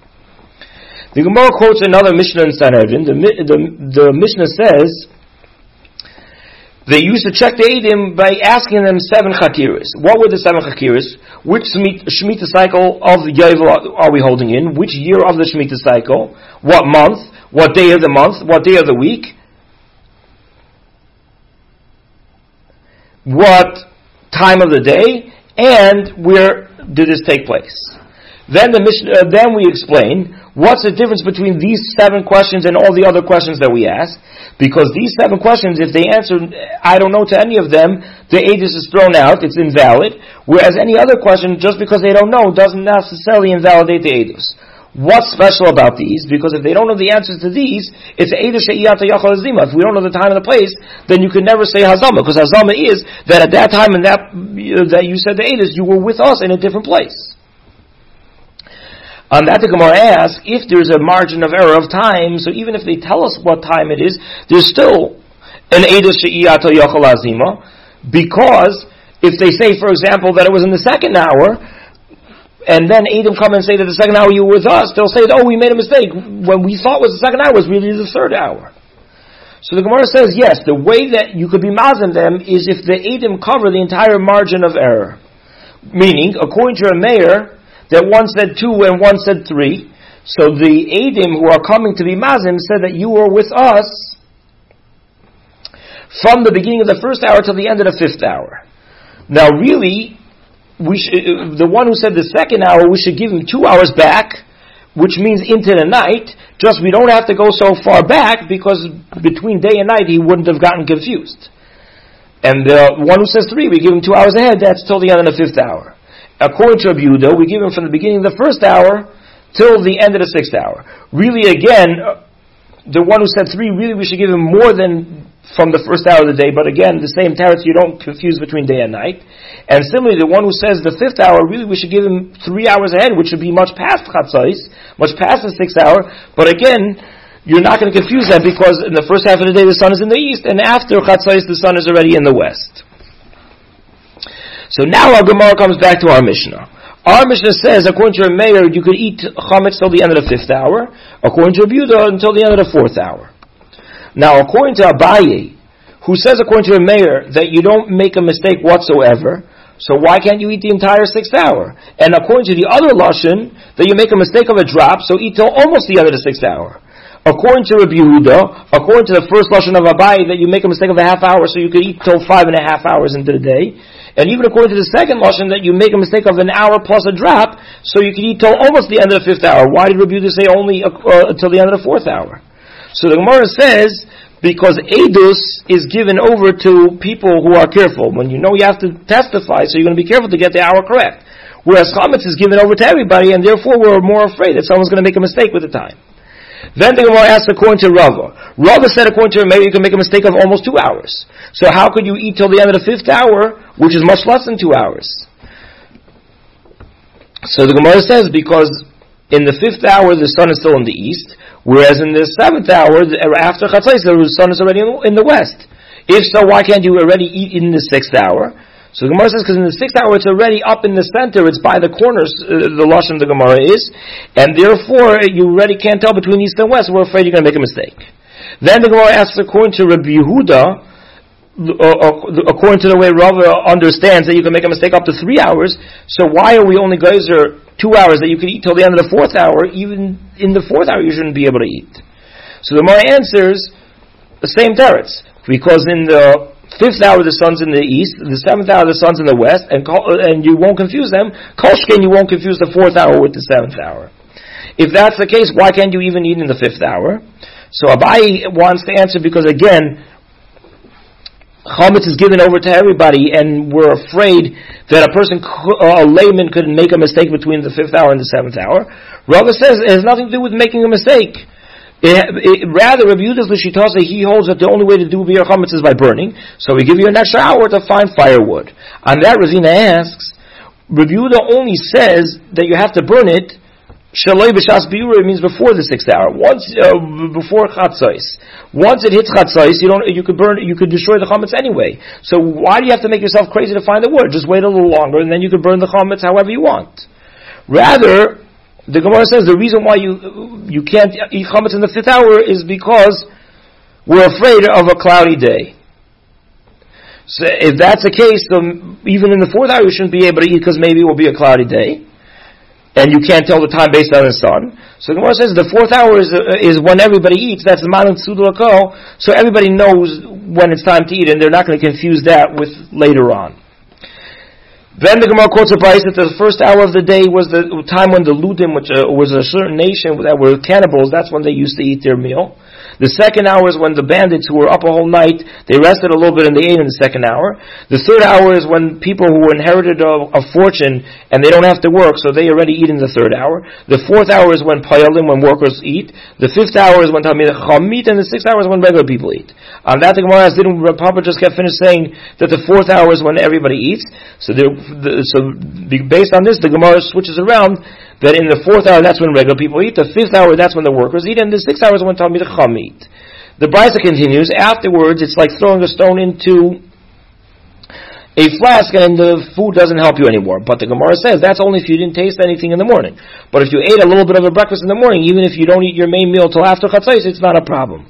The Gemara quotes another Mishnah in Sanhedrin. The Mishnah says they used to check the Eidim by asking them 7 chakiras. What were the 7 chakiras? Which Shemitah cycle of Yovel are we holding in? Which year of the Shemitah cycle? What month? What day of the month? What day of the week? What time of the day? And where did this take place? Then we explain what's the difference between these 7 questions and all the other questions that we ask. Because these 7 questions, if they answer, I don't know to any of them, the edus is thrown out, it's invalid. Whereas any other question, just because they don't know, doesn't necessarily invalidate the edus. What's special about these? Because if they don't know the answers to these, it's edus she'iyata yachal hazima. If we don't know the time and the place, then you can never say hazama. Because hazama is that at that time and that you said the edus, you were with us in a different place. On that, the Gemara asks, if there's a margin of error of time, so even if they tell us what time it is, there's still an edus she'iyata yachal hazima, because if they say, for example, that it was in the second hour, and then Edom come and say that the second hour you were with us, they'll say, oh, we made a mistake. When we thought was the second hour was really the third hour. So the Gemara says, yes, the way that you could be mazim them is if the Edom cover the entire margin of error. Meaning, according to a mayor, that one said 2 and one said 3. So the Edom who are coming to be mazim said that you were with us from the beginning of the first hour till the end of the fifth hour. Now really, the one who said the second hour, we should give him 2 hours back, which means into the night, just we don't have to go so far back, because between day and night he wouldn't have gotten confused. And the one who says 3, we give him 2 hours ahead, that's till the end of the fifth hour. According to Rav Yehuda, we give him from the beginning of the first hour till the end of the sixth hour. Really again, the one who said 3, really we should give him more than from the first hour of the day, but again, the same teretz, you don't confuse between day and night. And similarly, the one who says the fifth hour, really we should give him 3 hours ahead, which should be much past chatzos, much past the sixth hour, but again, you're not going to confuse that, because in the first half of the day the sun is in the east, and after chatzos the sun is already in the west. So now our Gemara comes back to our Mishnah. Our Mishnah says, according to a mayor, you could eat chametz till the end of the fifth hour, according to Rav Yehuda, until the end of the fourth hour. Now, according to Abaye, who says, according to a mayor, that you don't make a mistake whatsoever, so why can't you eat the entire sixth hour? And according to the other lashon, that you make a mistake of a drop, so eat till almost the end of the sixth hour. According to Rav Yehuda, according to the first lashon of Abaye, that you make a mistake of a half hour, so you could eat till 5.5 hours into the day. And even according to the second lashon, that you make a mistake of an hour plus a drop, so you can eat till almost the end of the fifth hour. Why did Rav Yehuda say only till the end of the fourth hour? So the Gemara says, Because edus is given over to people who are careful. When you know you have to testify, so you're going to be careful to get the hour correct. Whereas chametz is given over to everybody, and therefore we're more afraid that someone's going to make a mistake with the time. Then the Gemara asked according to Rava. Rava said according to him, maybe you can make a mistake of almost 2 hours. So how could you eat till the end of the 5th hour, which is much less than 2 hours? So the Gemara says, because in the 5th hour the sun is still in the east, whereas in the 7th hour, after Chatzos, the sun is already in the west. If so, why can't you already eat in the 6th hour? So the Gemara says, because in the 6th hour it's already up in the center, it's by the corners, the lashon of the Gemara is, and therefore you already can't tell between east and west, we're afraid you're going to make a mistake. Then the Gemara asks, according to Rabbi Yehuda, according to the way Rava understands that you can make a mistake up to 3 hours, so why are we only geyser 2 hours that you can eat till the end of the 4th hour? Even in the 4th hour you shouldn't be able to eat. So the Gemara answers the same teretz, because in the 5th hour the sun's in the east, the 7th hour the sun's in the west, and you won't confuse them. Kolshkin, you won't confuse the 4th hour with the 7th hour. If that's the case, why can't you even eat in the 5th hour? So Abai wants to answer because again, chametz is given over to everybody, and we're afraid that a layman could make a mistake between the 5th hour and the 7th hour. Rava says it has nothing to do with making a mistake. Rather, Rabbi Yehuda's l'shitasa, he holds that the only way to do biur chametz is by burning. So we give you an extra hour to find firewood. On that, Ravina asks, Rabbi Yehuda only says that you have to burn it. Shaloi b'shas biur, it means before the 6th hour. Once before chatzos. Once it hits chatzos, you could burn it. You could destroy the chametz anyway. So why do you have to make yourself crazy to find the wood? Just wait a little longer, and then you could burn the chametz however you want. Rather, the Gemara says the reason why you can't eat chametz in the 5th hour is because we're afraid of a cloudy day. So if that's the case, then even in the 4th hour you shouldn't be able to eat because maybe it will be a cloudy day, and you can't tell the time based on the sun. So the Gemara says the 4th hour is when everybody eats. That's the Malan Tzudulako, so everybody knows when it's time to eat, and they're not going to confuse that with later on. Then the Gemara quotes a price that the first hour of the day was the time when the Ludim, which was a certain nation that were cannibals, that's when they used to eat their meal. The second hour is when the bandits who were up a whole night, they rested a little bit and they ate in the second hour. The third hour is when people who inherited a fortune and they don't have to work, so they already eat in the third hour. The fourth hour is when payalim, when workers eat. The fifth hour is when Talmidei Chacham eat, and the sixth hour is when regular people eat. On that the Gemara didn't Papa just get finished saying that the fourth hour is when everybody eats. So based on this, the Gemara switches around that in the fourth hour, that's when regular people eat. The fifth hour, that's when the workers eat. And the sixth hour is when Talmidei Chacham eat. The Brisa continues. Afterwards, it's like throwing a stone into a flask and the food doesn't help you anymore. But the Gemara says that's only if you didn't taste anything in the morning. But if you ate a little bit of a breakfast in the morning, even if you don't eat your main meal till after Chatzos, it's not a problem.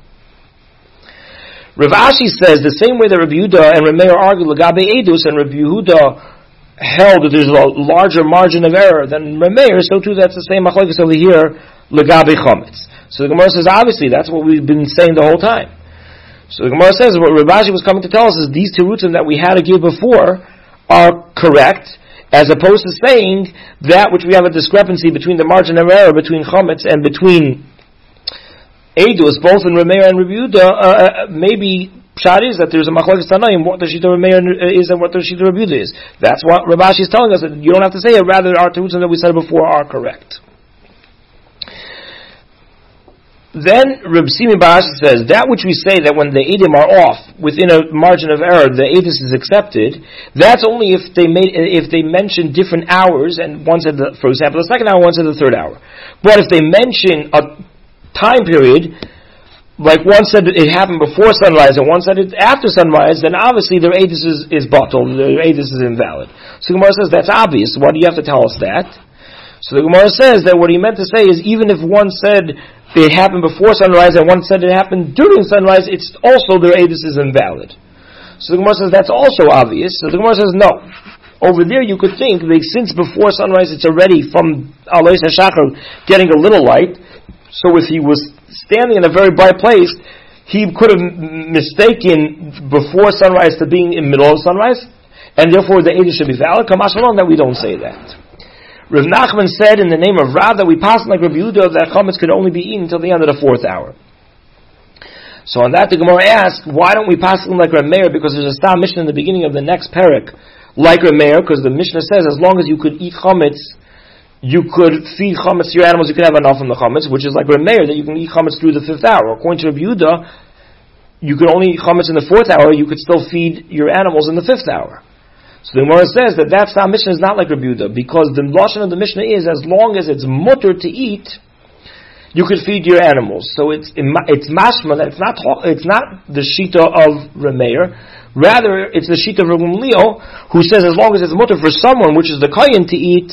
Rav Ashi says the same way that Rabbi Yehuda and Rav Meir argued L'gabe Edus, and Rabbi Yehuda held that there's a larger margin of error than Rav Meir, so too that's the same machlokes over here L'gabe Chametz. So the Gemara says obviously that's what we've been saying the whole time. So the Gemara says what Rav Ashi was coming to tell us is these two roots that we had to give before are correct, as opposed to saying that which we have a discrepancy between the margin of error between Chametz and between Edus, both in Rav Meir and Rabbi Yehuda, maybe Pshat is that there's a machlokes tanaim, what the Shita Rav Meir is and what the Shita Rabbi Yehuda is. That's what Rav Ashi is telling us, that you don't have to say it, rather our two roots that we said before are correct. Then Reb Simi Barashi says, that which we say that when the Eidim are off, within a margin of error, the Eidus is accepted, that's only if they mention different hours, and one said, for example, the second hour, one said the third hour. But if they mention a time period, like one said it happened before sunrise, and one said it after sunrise, then obviously their Eidus is bottled, their Eidus is invalid. So the Gemara says, that's obvious, why do you have to tell us that? So the Gemara says that what he meant to say is, even if one said it happened before sunrise and one said it happened during sunrise, it's also their Eidus is invalid. So the Gemara says that's also obvious. So the Gemara says no. Over there you could think that since before sunrise it's already from Alois HaShachar getting a little light, so if he was standing in a very bright place, he could have mistaken before sunrise to being in middle of sunrise, and therefore the Eidus should be valid. Kamash alone that we don't say that. Rav Nachman said in the name of Rav that we pass like Rabbi Yehuda that chametz could only be eaten until the end of the fourth hour. So on that, the Gemara asks, why don't we pass them like Reb Meir? Because there's a Stam Mishnah in the beginning of the next parak, like Reb Meir, because the Mishnah says as long as you could eat chametz, you could feed chametz to your animals, you could have enough from the chametz, which is like Reb Meir, that you can eat chametz through the 5th hour. According to Reb Yehuda, you could only eat chametz in the 4th hour, you could still feed your animals in the 5th hour. So the Gemara says that Stam Mishnah is not like Reb Yehuda, because the lashon of the Mishnah is as long as it's mutter to eat, you could feed your animals. So it's mashma that it's not the shita of Reb Meir, rather it's the shita of Reb Gamliel, who says as long as it's mutter for someone, which is the kohen, to eat,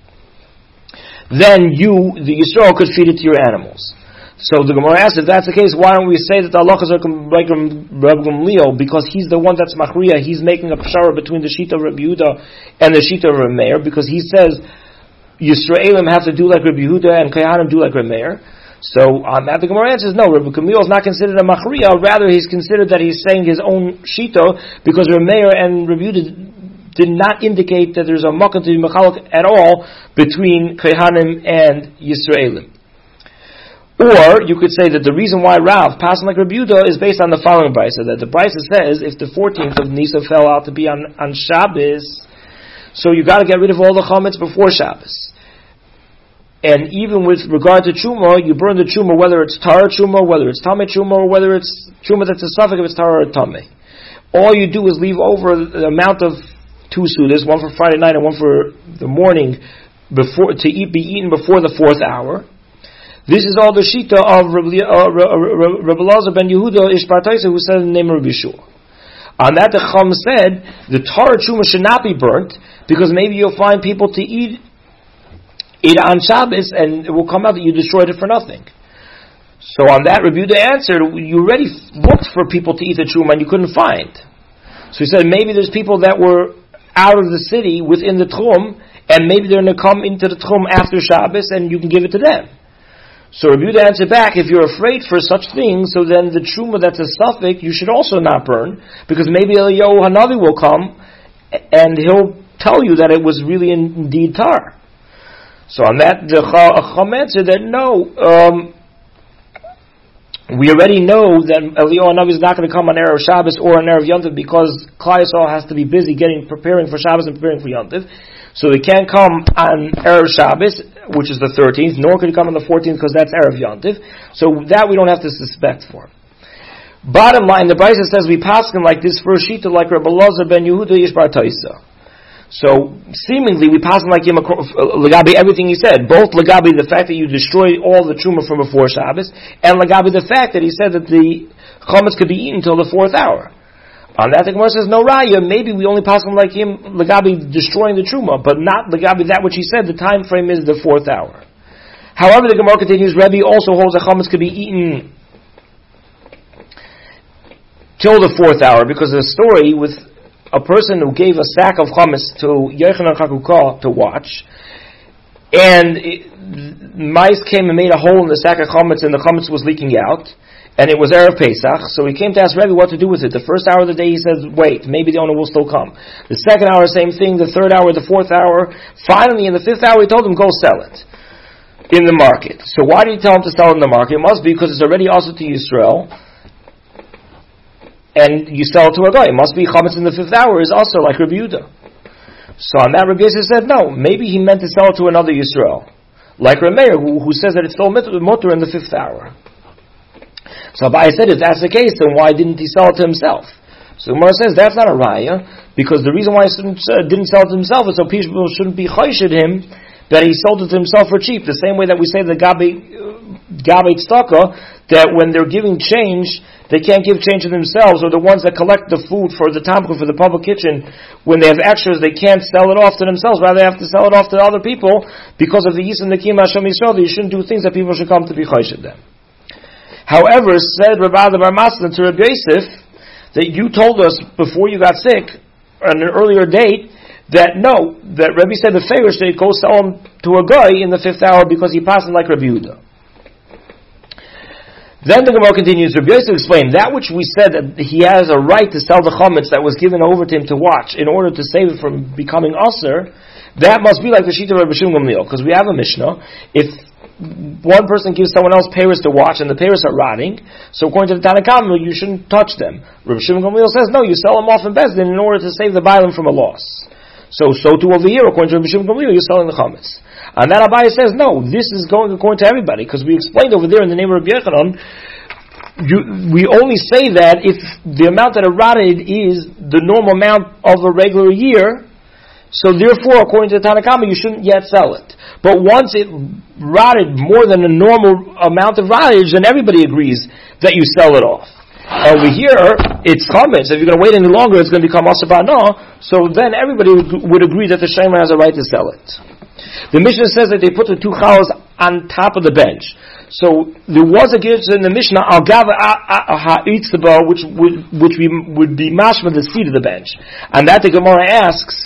then you, the Yisrael, could feed it to your animals. So the Gemara asks, if that's the case, why don't we say that the halachas are like Reb Gamliel, because he's the one that's machriya, he's making a pshara between the shita of Reb Yehuda and the shita of Reb Meir, because he says Yisraelim have to do like Reb Yehuda and Kohanim do like Reb Meir. So on that, the Gemara answers, no, Reb Gamliel is not considered a machriya, rather he's considered that he's saying his own shita, because Reb Meir and Reb Yehuda did not indicate that there's a makom to be mechalek at all between Kohanim and Yisraelim. Or you could say that the reason why Rav passed like Reb Yehuda is based on the following brisa, that the brisa says if the 14th of Nisan fell out to be on Shabbos, so you got to get rid of all the chametz before Shabbos. And even with regard to Truma, you burn the Truma whether it's Tara Truma, whether it's Tameh Truma, or whether it's Truma that's a suffix if it's Tara or Tameh. All you do is leave over the amount of 2 sudas, one for Friday night and one for the morning, be eaten before the 4th hour. This is all the shita of Rabbi Elazar ben Yehuda Ishbar Taisa, who said in the name of Rabbi Yeshua. On that, the Chum said the Tara Truma should not be burnt, because maybe you'll find people to eat it on Shabbos, and it will come out that you destroyed it for nothing. So on that, Rabbi Yehuda answered, you already looked for people to eat the truma and you couldn't find. So he said, maybe there's people that were out of the city within the tchum, and maybe they're going to come into the tchum after Shabbos, and you can give it to them. So Rabbi Yehuda answered back, if you're afraid for such things, so then the truma that's a suffix, you should also not burn, because maybe Eliyahu Hanavi will come, and he'll tell you that it was really indeed tar. So on that, the Chacham answered that no, we already know that Eliyahu Hanavi is not going to come on Erev Shabbos or on Erev Yontiv, because Klal Yisrael has to be busy preparing for Shabbos and preparing for Yontiv. So he can't come on Erev Shabbos, which is the 13th, nor could he come on the 14th because that's Erev Yontiv. So that we don't have to suspect for. Bottom line, the Brisa says we paskin like this first shita like Rabbi Elazar ben Yehuda Ishbar Taisa. So seemingly we pass him like him Lagabi everything he said, both Lagabi the fact that you destroy all the truma from before Shabbos, and Lagabi the fact that he said that the chametz could be eaten until the 4th hour. On that the Gemara says no raya, maybe we only pass him like him Lagabi destroying the truma, but not Lagabi that which he said the time frame is the 4th hour. However, the Gemara continues, Rebbe also holds that chametz could be eaten till the 4th hour, because of the story with a person who gave a sack of chametz to Yochanan Chakukah to watch, and mice came and made a hole in the sack of chametz, and the chametz was leaking out, and it was Erev Pesach, so he came to ask Rebbe what to do with it. The first hour of the day he says, wait, maybe the owner will still come. The second hour, same thing. The third hour, the 4th hour. Finally, in the 5th hour, he told him, go sell it in the market. So why did he tell him to sell it in the market? It must be because it's already also to Yisrael, and you sell it to a guy. It must be chametz in the 5th hour is also like Rabbi Yehuda. So on that, Rabbi Yosef said, no, maybe he meant to sell it to another Yisrael, like Rabbi Meir, who says that it's still mutter in the 5th hour. So Abai said, if that's the case, then why didn't he sell it to himself? So the Gemara says that's not a raya, because the reason why he didn't sell it to himself is so people shouldn't be chayshid him that he sold it to himself for cheap. The same way that we say the Gabei Tzedakah, that when they're giving change, they can't give change to themselves, or the ones that collect the food for the tamchut, for the public kitchen, when they have extras, they can't sell it off to themselves, rather they have to sell it off to other people, because of the Yisrael Nekim Hashem Yisrael, that you shouldn't do things that people should come to be chayshid them. However, said Rabbi Bar Maslan to Rabbi Yosef, that you told us before you got sick, on an earlier date, that no, that Rabbi said the Feirish, they go sell him to a guy in the 5th hour because he passed him like Rabbi Yehuda. Then the Gemara continues, Rabbi Yosef explained, that which we said that he has a right to sell the chametz that was given over to him to watch in order to save it from becoming aser, that must be like the sheet of Rabbi Shimon Gamliel, because we have a Mishnah, if one person gives someone else peiros to watch, and the peiros are rotting, so according to the Tanna Kamma, you shouldn't touch them. Rabbi Shimon Gamliel says, no, you sell them off in Beis Din in order to save the bailim from a loss. So too over here, according to Rabbi Shimon Gamliel, you're selling the chametz. And that Abaye says, no, this is going according to everybody, because we explained over there in the name of Rabbi Yochanan, we only say that if the amount that it rotted is the normal amount of a regular year, so therefore, according to the Tanna Kamma, you shouldn't yet sell it. But once it rotted more than a normal amount of rottage, then everybody agrees that you sell it off. Over here, it's chametz. If you're going to wait any longer, it's going to become asur ba'ana. So then everybody would agree that the shomer has a right to sell it. The Mishnah says that they put the two chalos on top of the bench. So there was a gift in the Mishnah al gava ha'itzba, which would be mashma the seat of the bench, and that the Gemara asks.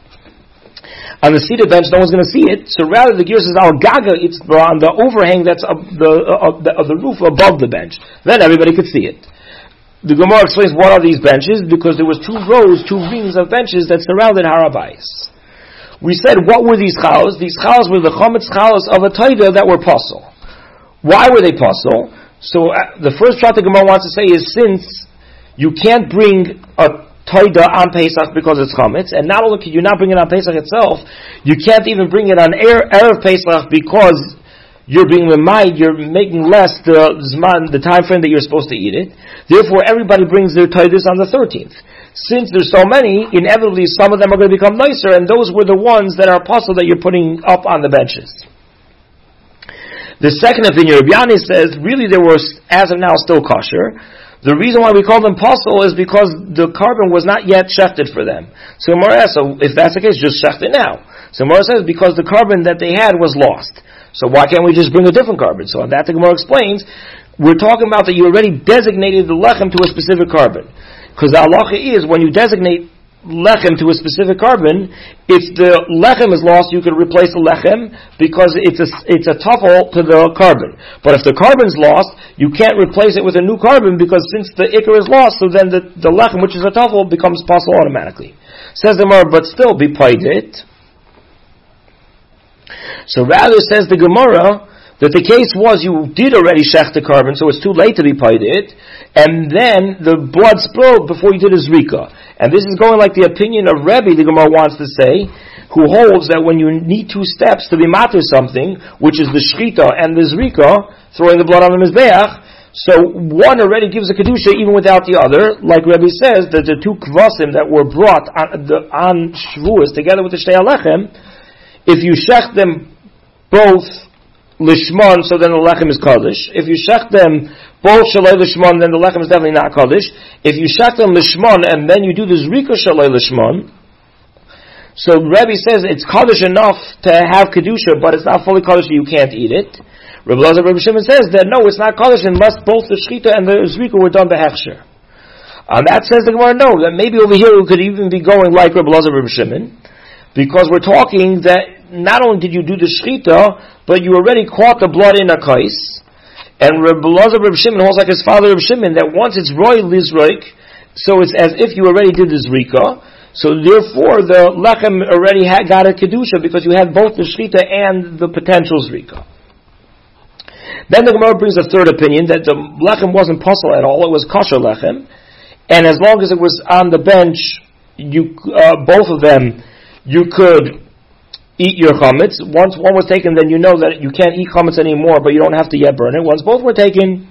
On the seated bench, no one's going to see it. So rather, the gear says al gaga itzba on the overhang that's of the roof above the bench. Then everybody could see it. The Gemara explains what are these benches, because there was two rings of benches that surrounded Har HaBayis. We said, what were these chalos? These chalos were the chametz chalos of a taida that were pasul. Why were they pasul? So the first shot the Gemara wants to say is, since you can't bring a taida on Pesach because it's chametz, and not only can you not bring it on Pesach itself, you can't even bring it on Erev Pesach because you're being reminded, you're making less the time frame that you're supposed to eat it. Therefore, everybody brings their taidas on the 13th. Since there's so many, inevitably some of them are going to become nicer, and those were the ones that are pasul that you're putting up on the benches. The second opinion, Rabbi Yani says, really they were, as of now, still kosher. The reason why we call them pasul is because the carbon was not yet shechted for them. So Gemara asks, so if that's the case, just shecht it now. So Gemara says, because the carbon that they had was lost. So why can't we just bring a different carbon? So on that the Gemara explains, we're talking about that you already designated the lechem to a specific carbon. Because the halacha is, when you designate lechem to a specific carbon, if the lechem is lost, you can replace the lechem because it's a tuffle to the carbon. But if the carbon's lost, you can't replace it with a new carbon because since the ikar is lost, so then the lechem, which is a tuffle, becomes pasul automatically. Says the Gemara, but still be paid it. So rather says the Gemara that the case was you did already shech the carbon, so it's too late to be paid it, and then the blood spilled before you did a zrika. And this is going like the opinion of Rebbe, the Gemara wants to say, who holds that when you need two steps to be matter something, which is the shchita and the zrika, throwing the blood on the mizbeach, so one already gives a kedusha even without the other, like Rebbe says that the two kvasim that were brought on Shavuos together with the shtei alechem, if you shech them both lishman, so then the lechem is kaddish. If you shech them both shalei lishman, then the lechem is definitely not kaddish. If you shech them lishman and then you do the zrika shalei lishman, so Rebbe says it's kaddish enough to have kedusha, but it's not fully kaddish, so you can't eat it. Rabbi Elazar Rabbi Shimon says that no, it's not kaddish unless both the shchita and the zrika were done behechsher. And that says the Gemara, no, that maybe over here we could even be going like Rabbi Elazar Rabbi Shimon, because we're talking that not only did you do the shchita, but you already caught the blood in a kais. And Rabbi Elazar Rabbi Shimon holds like his father Rabbi Shimon that once it's roy lizroik, so it's as if you already did the zrika. So therefore the lechem already got a kedusha because you had both the shchita and the potential zrika. Then the Gemara brings a third opinion that the lechem wasn't pasul at all; it was kosher lechem, and as long as it was on the bench, both of them, you could eat your chametz. Once one was taken, then you know that you can't eat chametz anymore, but you don't have to yet burn it. Once both were taken,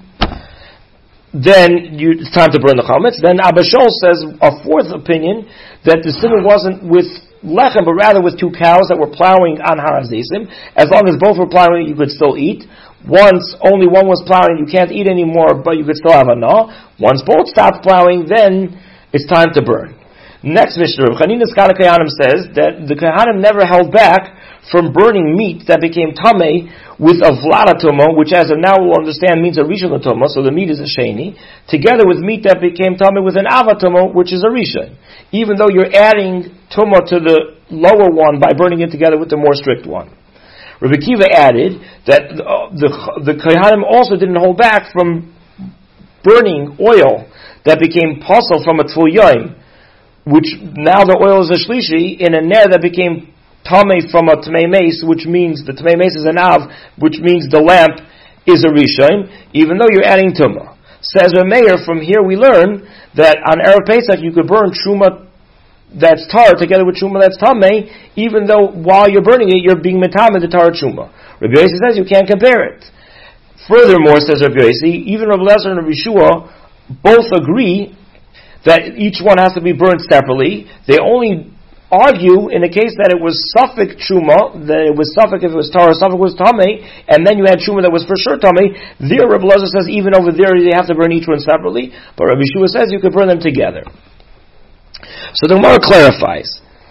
then it's time to burn the chametz. Then Abba Shaul says a fourth opinion that the sin wasn't with lechem, but rather with two cows that were plowing on Har HaZeisim. As long as both were plowing, you could still eat. Once only one was plowing, you can't eat anymore, but you could still have a no. Once both stopped plowing, then it's time to burn. Next Mishnah, Chanina Skala Kayanim says that the Kahanim never held back from burning meat that became tamei with a vlada tumah, which as of now we'll understand means a rishon tumah, so the meat is a sheni, together with meat that became tamei with an ava tumah, which is a rishon. Even though you're adding tumah to the lower one by burning it together with the more strict one. Rabbi Kiva added that the Kahanim also didn't hold back from burning oil that became pasul from a tful yoim, which now the oil is a shlishi, in a ner that became Tamei from a Tmei Mace, which means the Tmei Mace is an Av, which means the lamp is a Rishon, even though you're adding Tumah. Says Rameir, from here we learn that on Erev Pesach you could burn Truma that's tar together with Truma that's Tamei, even though while you're burning it, you're being Metame the tar Truma. Rabbi Yossi says you can't compare it. Furthermore, says Rabbi Yossi, even Rabbi Lezer and Rabbi Shua both agree that each one has to be burned separately. They only argue in the case that it was Suffolk Truma, that it was Suffolk if it was tar, Suffolk was Tamei, and then you had Truma that was for sure Tamei. There, Rabbi Lezer says even over there they have to burn each one separately, but Rabbi Shua says you could burn them together. So the Gemara clarifies.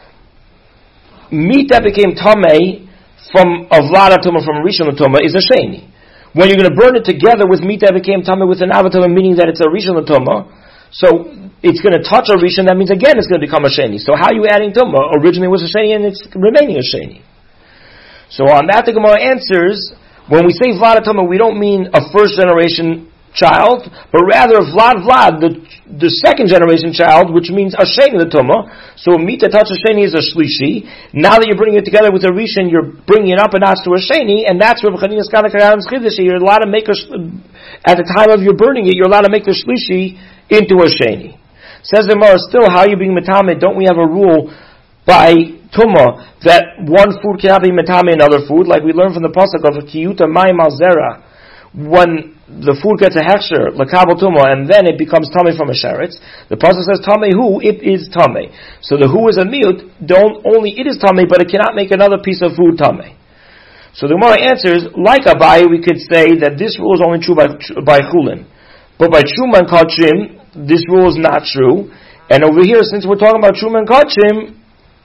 Meat that became Tamei from Avlad Tumah, from Rishon Tumah, is a Sheni. When you're going to burn it together with meat that became Tamei with an Avatumah, meaning that it's a Rishon Tumah, so it's going to touch a Rishon, that means again it's going to become a Sheni. So how are you adding Tumah? Originally it was a Sheni and it's remaining a Sheni. So on that the Gemara answers, when we say Vlad Tumah, we don't mean a first generation child, but rather Vlad, the second generation child, which means a Sheni the Tumah. So a meat that touches a Sheni is a Shlishi. Now that you're bringing it together with a Rishon, you're bringing it up a notch to a Sheni, and that's where B'chanina's Kanakayanim's Chiddush, you're allowed to make at the time of your burning it, you're allowed to make the Shlishi into a Sheni. Says the Gemara, still, how are you being Metame? Don't we have a rule by Tumah that one food cannot be Metame another food, like we learned from the Pasuk of Kiyuta Mayim Al Zera, when the food gets a hechsher, lakabel tumah, and then it becomes tamei from a sheretz. The pasuk says tamei hu, it is tamei. So the hu is a miyut, don't only it is tamei, but it cannot make another piece of food tamei. So the Gemara answers, like Abai, we could say that this rule is only true by chulin, but by truma and kachim, this rule is not true. And over here, since we're talking about truma and kachim,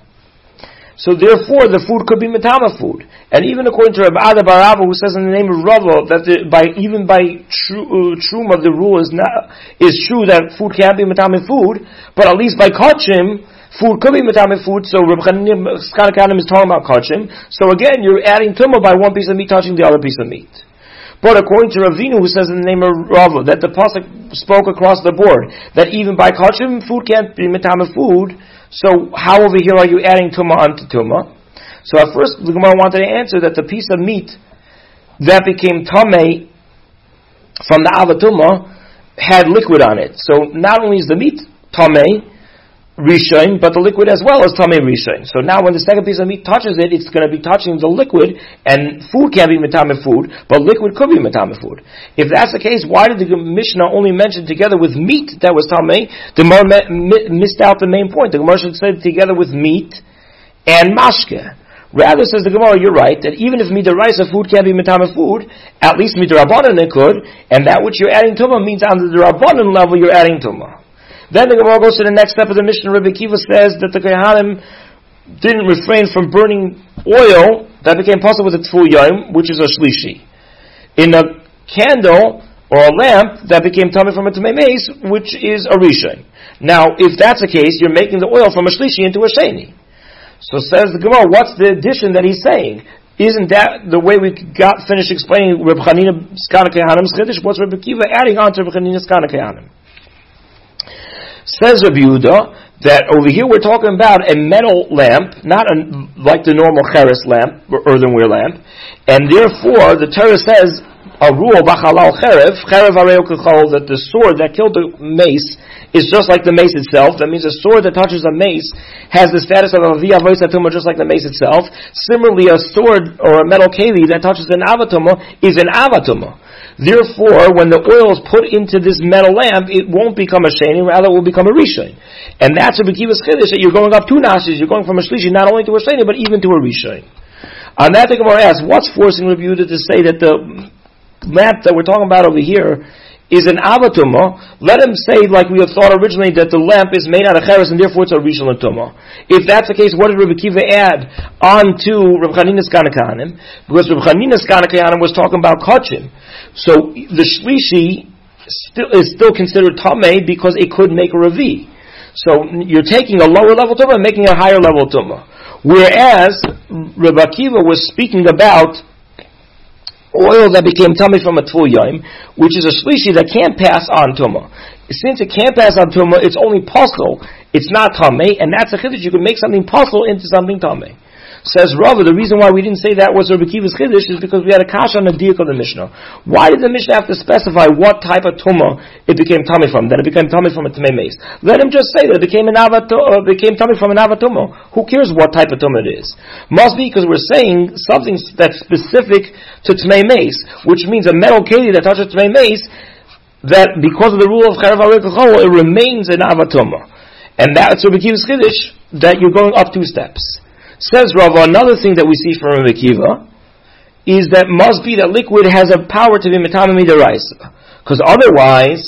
so therefore, the food could be metama food, and even according to Rabbi Ada bar Abba, who says in the name of Rava that by truma the rule is true that food can't be metama food, but at least by kachim food could be metama food. So Rabbi Chanina Kanakanim is talking about kachim. So again, you're adding tumah by one piece of meat touching the other piece of meat. But according to Ravinu, who says in the name of Rava that the pasuk spoke across the board that even by kachim food can't be metama food. So how over here are you adding tumah onto tumah? So at first the Gemara wanted to answer that the piece of meat that became tamei from the avatumah had liquid on it. So not only is the meat tamei rishon, but the liquid as well is tamei rishon. So now when the second piece of meat touches it, it's going to be touching the liquid, and food can't be metame food, but liquid could be metame food. If that's the case, why did the Mishnah only mention together with meat that was tamei? The Gemara missed out the main point. The Gemara should say together with meat and mashke. Rather, says the Gemara, you're right, that even if midaraisa food can't be metame food, at least midarabbanan it could, and that which you're adding tumah means on the rabbanan level you're adding tumah. Then the Gemara goes to the next step of the Mishnah. Rabbi Akiva says that the Kohanim didn't refrain from burning oil that became possible with a tful yom, which is a shlishi, in a candle or a lamp that became tamei from a tamei mace, which is a rishon. Now, if that's the case, you're making the oil from a shlishi into a sheni. So says the Gemara, what's the addition that he's saying? Isn't that the way we got finished explaining Rabbi Chanina's Kanakayanim's Chiddush? What's Rabbi Akiva adding on to Rabbi Chanina's Kanakayanim? Says Rabbi Yehuda that over here we're talking about a metal lamp, not like the normal cheres lamp, or earthenware lamp, and therefore the Torah says a rule b'chalal cherev areo kechol, that the sword that killed the mace is just like the mace itself. That means a sword that touches a mace has the status of a v'avois hatumah, just like the mace itself. Similarly, a sword or a metal keli that touches an avatumah is an avatumah. Therefore, when the oil is put into this metal lamp, it won't become a sheni, rather it will become a rishon. And that's a Bekiva's Chiddush, that you're going up two notches, you're going from a shlishi not only to a sheni, but even to a rishon. On that, the Gemara asks, what's forcing Rabbi Yehuda to say that the lamp that we're talking about over here is an avatumah? Let him say, like we have thought originally, that the lamp is made out of cheres and therefore it's a rishon tumah. If that's the case, what did Rabbi Akiva add on to Rabbi Chanina's Kanakayanim? Because Rabbi Chanina's Kanakayanim was talking about kachim. So the shlishi is still considered tamei because it could make a ravi. So you're taking a lower level tumah and making a higher level tumah. Whereas Rabbi Akiva was speaking about oil that became tamei from a tful yom, which is a shlishi that can't pass on tumah. Since it can't pass on tumah, it's only pasul. It's not tamei, and that's a chiddush. You can make something pasul into something tamei. Says Rava, the reason why we didn't say that was Rabbi Kiva's Chiddush is because we had a kasha on the diak of the Mishnah. Why did the Mishnah have to specify what type of tumah it became tummy from? That it became tummy from a tmei meis. Let him just say that it became tummy from an avatumah. Who cares what type of tumah it is? Must be because we're saying something that's specific to tmei meis, which means a metal keli that touches tmei meis, that because of the rule of charav harei kachol, it remains an avatumah. And that's Rabbi Kiva's Chiddush, that you're going up 2 steps. Says Rava, another thing that we see from Rabbi Kiva is that must be that liquid has a power to be metame midaraisa. Because otherwise,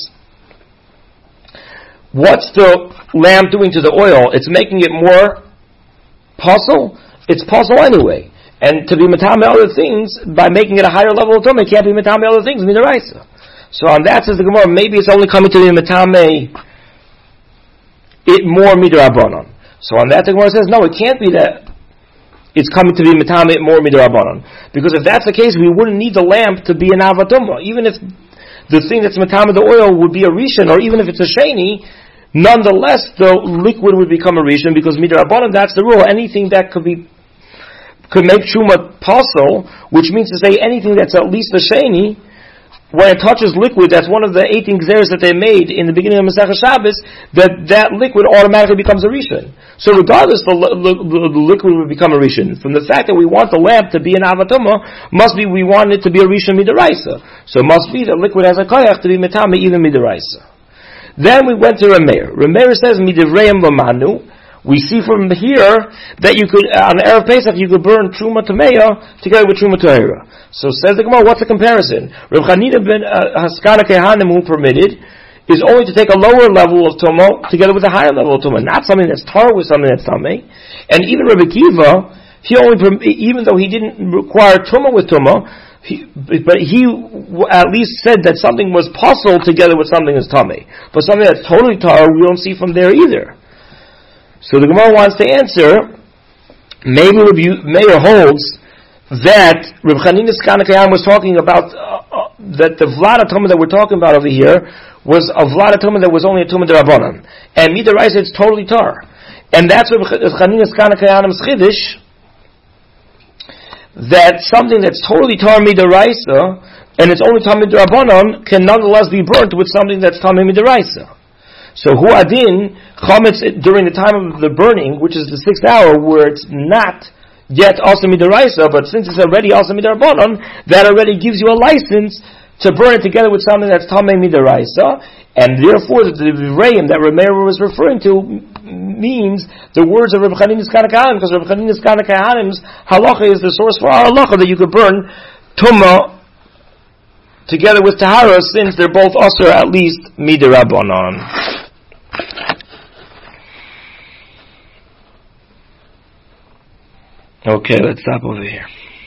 what's the lamp doing to the oil? It's making it more puzzle. It's puzzle anyway. And to be metame other things, by making it a higher level of tumah, it can't be metame other things, midaraisa. So on that says the Gemara, maybe it's only coming to be metame it more midrabanan. So on that the Gemara says, no, it can't be that it's coming to be metame more midrabanan. Because if that's the case, we wouldn't need the lamp to be an avatumah. Even if the thing that's metame the oil would be a rishon, or even if it's a sheni, nonetheless the liquid would become a rishon, because midrabanan, that's the rule. Anything that could make truma pasul, which means to say anything that's at least a sheni, when it touches liquid, that's one of the 18 gzeres that they made in the beginning of Masechah Shabbos, that liquid automatically becomes a rishon. So regardless, the liquid would become a rishon. From the fact that we want the lamp to be an avatumah, must be we want it to be a rishon midaraisa. So it must be that liquid has a koyach to be metame even midaraisa. Then we went to Rameir. Rameir says, midivreim lamanu. We see from here that you could, on Erev Pesach, you could burn Truma Tameya together with Truma Tahira. So says the Gemara, what's the comparison? Reb Chanina ben Haskana Kehanim, who permitted, is only to take a lower level of Tumah together with a higher level of Tumah, not something that's tar with something that's Tameh. And even Rabbi Kiva, even though he didn't require Tumah with Tumah, but he at least said that something was puzzled together with something that's Tameh. But something that's totally tar, we don't see from there either. So the Gemara wants to answer, maybe Meir holds that Reb Chanina's Kanakayam was talking about, that the Vlad Tumah that we're talking about over here was a Vlad Tumah that was only a Tumah D'Rabbanan. And Midaraisa, it's totally tar. And that's Reb Chanina's Kanakayam's Chiddush, that something that's totally tar Midaraisa, and it's only tar D'Rabbanan, can nonetheless be burnt with something that's tar Midaraisa. So huadin chametz during the time of the burning, which is the 6th hour, where it's not yet also midaraisa, but since it's already also midarbanan, that already gives you a license to burn it together with something that's tamei midaraisa, and therefore the Reim that Rameir was referring to means the words of Reb Chanina's Kanakahanim, because Reb Chanina's Kanakahanim's halacha is the source for our halacha that you could burn tumah together with tahara, since they're both also at least midarabanan. Okay, let's stop over here.